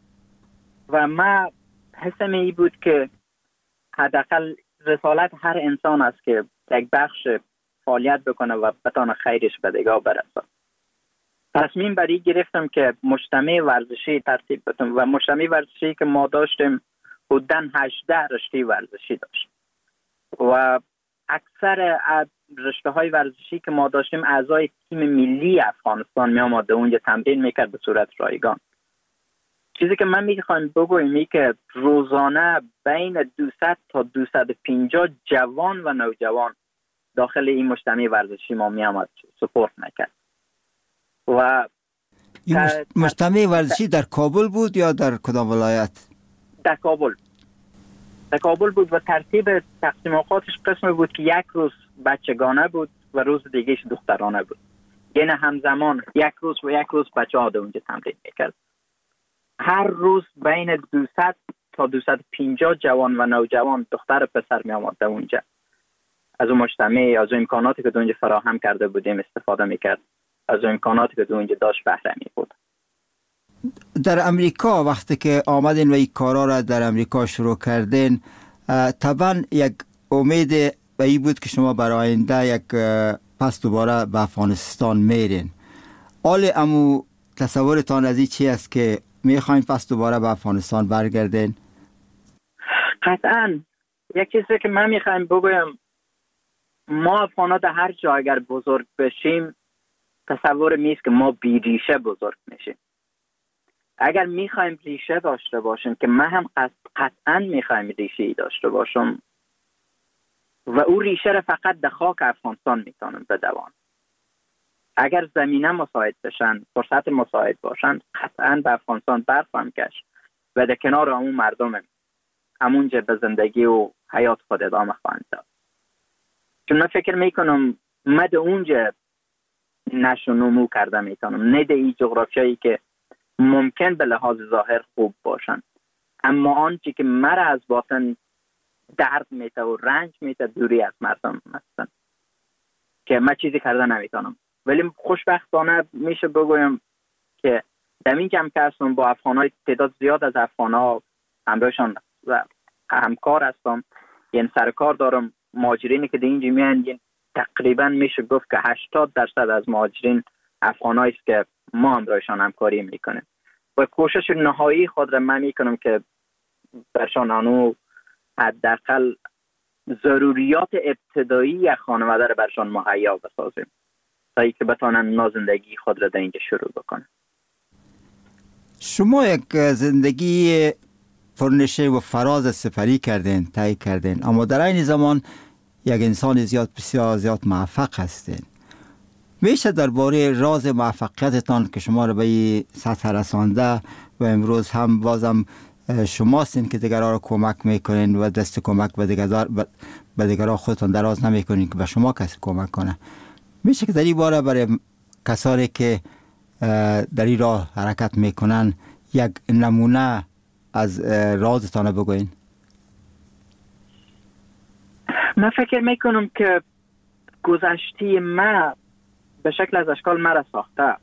و ما حسم ای بود که حداقل رسالت هر انسان است که یک بخش فعالیت بکنه و بتانه خیرش به دیگه برسه. تصمیم بر این گرفتم که مجتمع ورزشی ترتیب بدم و مجتمع ورزشی که ما داشتیم بودن هجده رشته ورزشی داشت و اکثر رشته های ورزشی که ما داشتیم اعضای تیم ملی افغانستان می آمد اونجا تمرین میکرد به صورت رایگان. چیزی که من میخوایم بگویم این که روزانه بین دویست تا دویست و پنجاه جوان و نوجوان داخل این مجتمع ورزشی ما می آمد سپورت میکرد. و این مجتمع ورزشی در کابل بود یا در کدام ولایت؟ در کابل. در کابل بود و ترتیب تقسیم اوقاتش قسم بود که یک روز بچگانه بود و روز دیگهش دخترانه بود. یعنی همزمان یک روز و یک روز بچه ها اونجا تمرین میکرد. هر روز بین دویست تا دویست و پنجاه جوان و نوجوان دختر و پسر می آمد اونجا. از اون مجتمع، از اون امکاناتی که اونجا فراهم کرده بودیم استفاده میکرد. از اون امکاناتی که اونجا داشت بهره می بود. در امریکا وقتی که آمدین و این کارا را در امریکا شروع کردین، طبعا یک امید به این بود که شما برای آینده یک پس دوباره به افغانستان میرین. حال امو تصورتان از این چی است که میخواین پس دوباره به افغانستان برگردین؟ قطعا یک چیزی که من میخوایم بگویم، ما افغانا در هر جا اگر بزرگ بشیم تصور میست که ما بی ریشه بزرگ میشیم. اگر میخوایم ریشه داشته باشیم که من هم قطعا میخوایم ریشه داشته باشم و او ریشه را فقط در خاک افغانستان میتونم بدوان. اگر زمینه مساعد بشن، فرصت مساعد باشن، قطعا به افغانستان برخواهم گشت و در کنار همون مردم همونجا به زندگی و حیات خود ادامه خواهم داد. چون من فکر میکنم من در اونجا نشو نمو کرده میتونم، نه در این جغرافیایی که ممکن به لحاظ ظاهر خوب باشن، اما آنچه که مرا از باطن درد میته و رنج میته دوری از مردم هستن که من چیزی کرده نمیتونم. ولی خوشبختانه میشه بگویم که در این جمع که هستم با افغانهای تعداد زیاد از افغانها همراهشان و همکار هستم، یعنی سرکار دارم. مهاجرینی که در اینجا میان تقریبا میشه گفت که هشتاد درصد از مهاجرین افغانایی است که ما همراهشان همکاری میکنیم و کوشش نهایی خود را من میکنم که برشان آنو حداقل ضروریات ابتدایی خانواده را برشان مهیا بسازیم تا اینکه بتونن نازندگی خود را در اینجا شروع بکنن. شما یک زندگی پرنشه و فراز سپری کردین، طی کردین، اما در این زمان یک انسان زیاد بسیار زیاد موفق هستین. میشه درباره راز موفقیتتان که شما رو به این سطح رسانده و امروز هم بازم شماستین که دیگران رو کمک میکنین و دست کمک به دیگران به دیگران خودتان دراز نمیکنین که به شما کسی کمک کنه، میشه که در این باره برای کسانی که در این راه حرکت میکنن یک نمونه از رازتان بگوین؟ من فکر میکنم که گذشته ما به شکل از اشکال مرا ساخته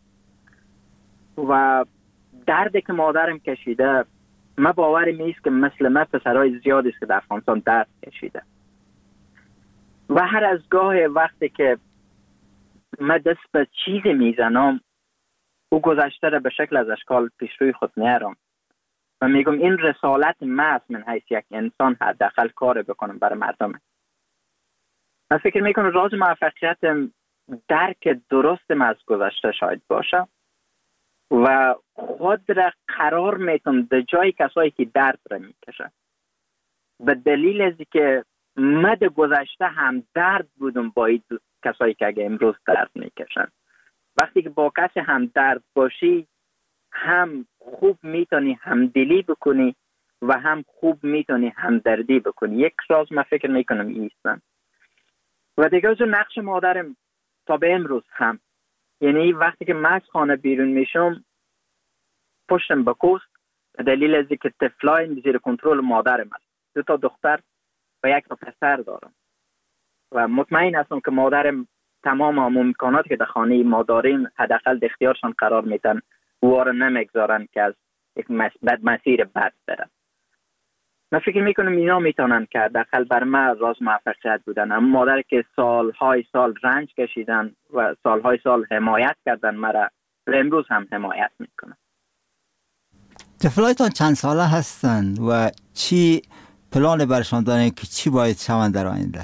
و دردی که مادرم کشیده، من باورم نیست که مثل من پسرهای زیادی است که در افغانستان درد کشیده و هر از گاه وقتی که من دست به چیزی میزنم او گذشته را به شکل از اشکال پیش روی خود میارم و میگم این رسالت من است، من حیث یک انسان حداقل کار بکنم برای مردم. من فکر میکنم راز موفقیتم درک درستم از گذشته شاید باشه و خود را قرار میتونم در جای کسایی که درد را میکشه، به دلیل از که من در گذشته هم درد بودم با این کسایی که اگه امروز درد میکشن. وقتی که با کسی هم درد باشی هم خوب میتونی همدلی بکنی و هم خوب میتونی همدردی بکنی. یک راز من فکر میکنم ایستن و دیگه از نقش مادرم تا به امروز هم، یعنی وقتی که من از خانه بیرون میشم پشتم به کوست به دلیل از که طفلای زیر کنترل مادرم است. دو تا دختر و یک تا پسر دارم و مطمئن هستم که مادرم تمام امکاناتی که در خانه ما داریم حداقل در اختیارشان قرار میدن و رو نمیگذارن که از یک بد مسیر بد بره. من فکر میکنم اینا میتونن که حداقل بر من راز موفقیت بودن. اما مادر که سالهای سال رنج کشیدن و سالهای سال حمایت کردن مرا و امروز هم حمایت میکنن. طفلایتان چند ساله هستند و چی پلان برشان دارن که چی باید شوند در آینده؟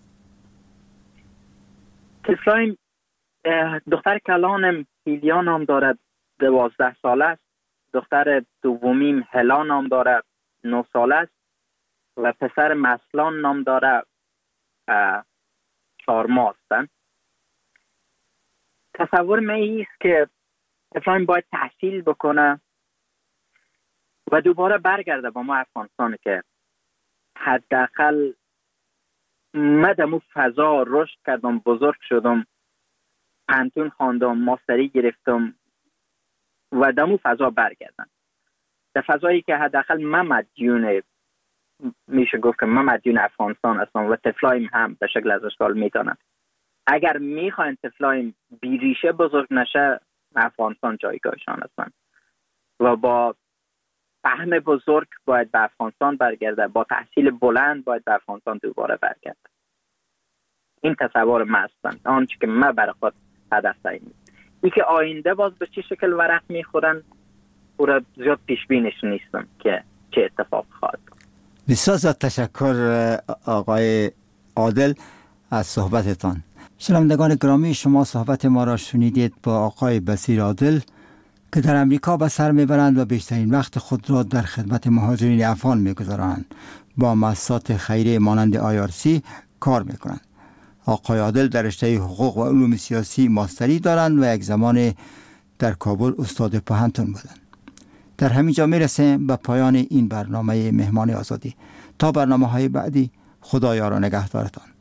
طفلایم دختر کلانم هیلیا نام دارد، دوازده ساله است. دختر دومیم هلا نام دارد، نه ساله است و پسر مسلان نام دارد، چهار ماه هستند. تصور من ایست که طفلایم باید تحصیل بکنه و دوباره برگرده با ما افغانستان که حداقل من دمو فضا رشد کردم، بزرگ شدم، پانتون خواندم، ماستری گرفتم و دمو فضا برگردم. در فضایی که حداقل من مدیون، میشه گفت که من مدیون افغانستان هستم و طفلایم هم به شکل از اشکال میتونن. اگر میخواین طفلایم بیریشه بزرگ نشه، افغانستان جایگاهشان هستن و با فهم بزرگ باید به افغانستان برگرده، با تحصیل بلند باید به افغانستان دوباره برگرده. این تصور من هستن، آنچه که من برای خود هدف تعیین. این که آینده باز به چه شکل ورق میخورن او را زیاد پیش بینش نیستم که چه اتفاق خواهد. بسیار زیاد تشکر آقای عادل از صحبتتان. شنوندگان گرامی، شما صحبت ما را شنیدید با آقای بصیر عادل که در امریکا به سر میبرند و بیشترین وقت خود را در خدمت مهاجرین افغان میگذارند. با مؤسسات خیریه مانند آی آر سی کار میکنند. آقای عادل در رشته حقوق و علوم سیاسی ماستری دارند و یک زمان در کابل استاد پوهنتون بودند. در همین جا میرسیم به پایان این برنامه مهمان آزادی. تا برنامه های بعدی، خدایا را نگهدارتان.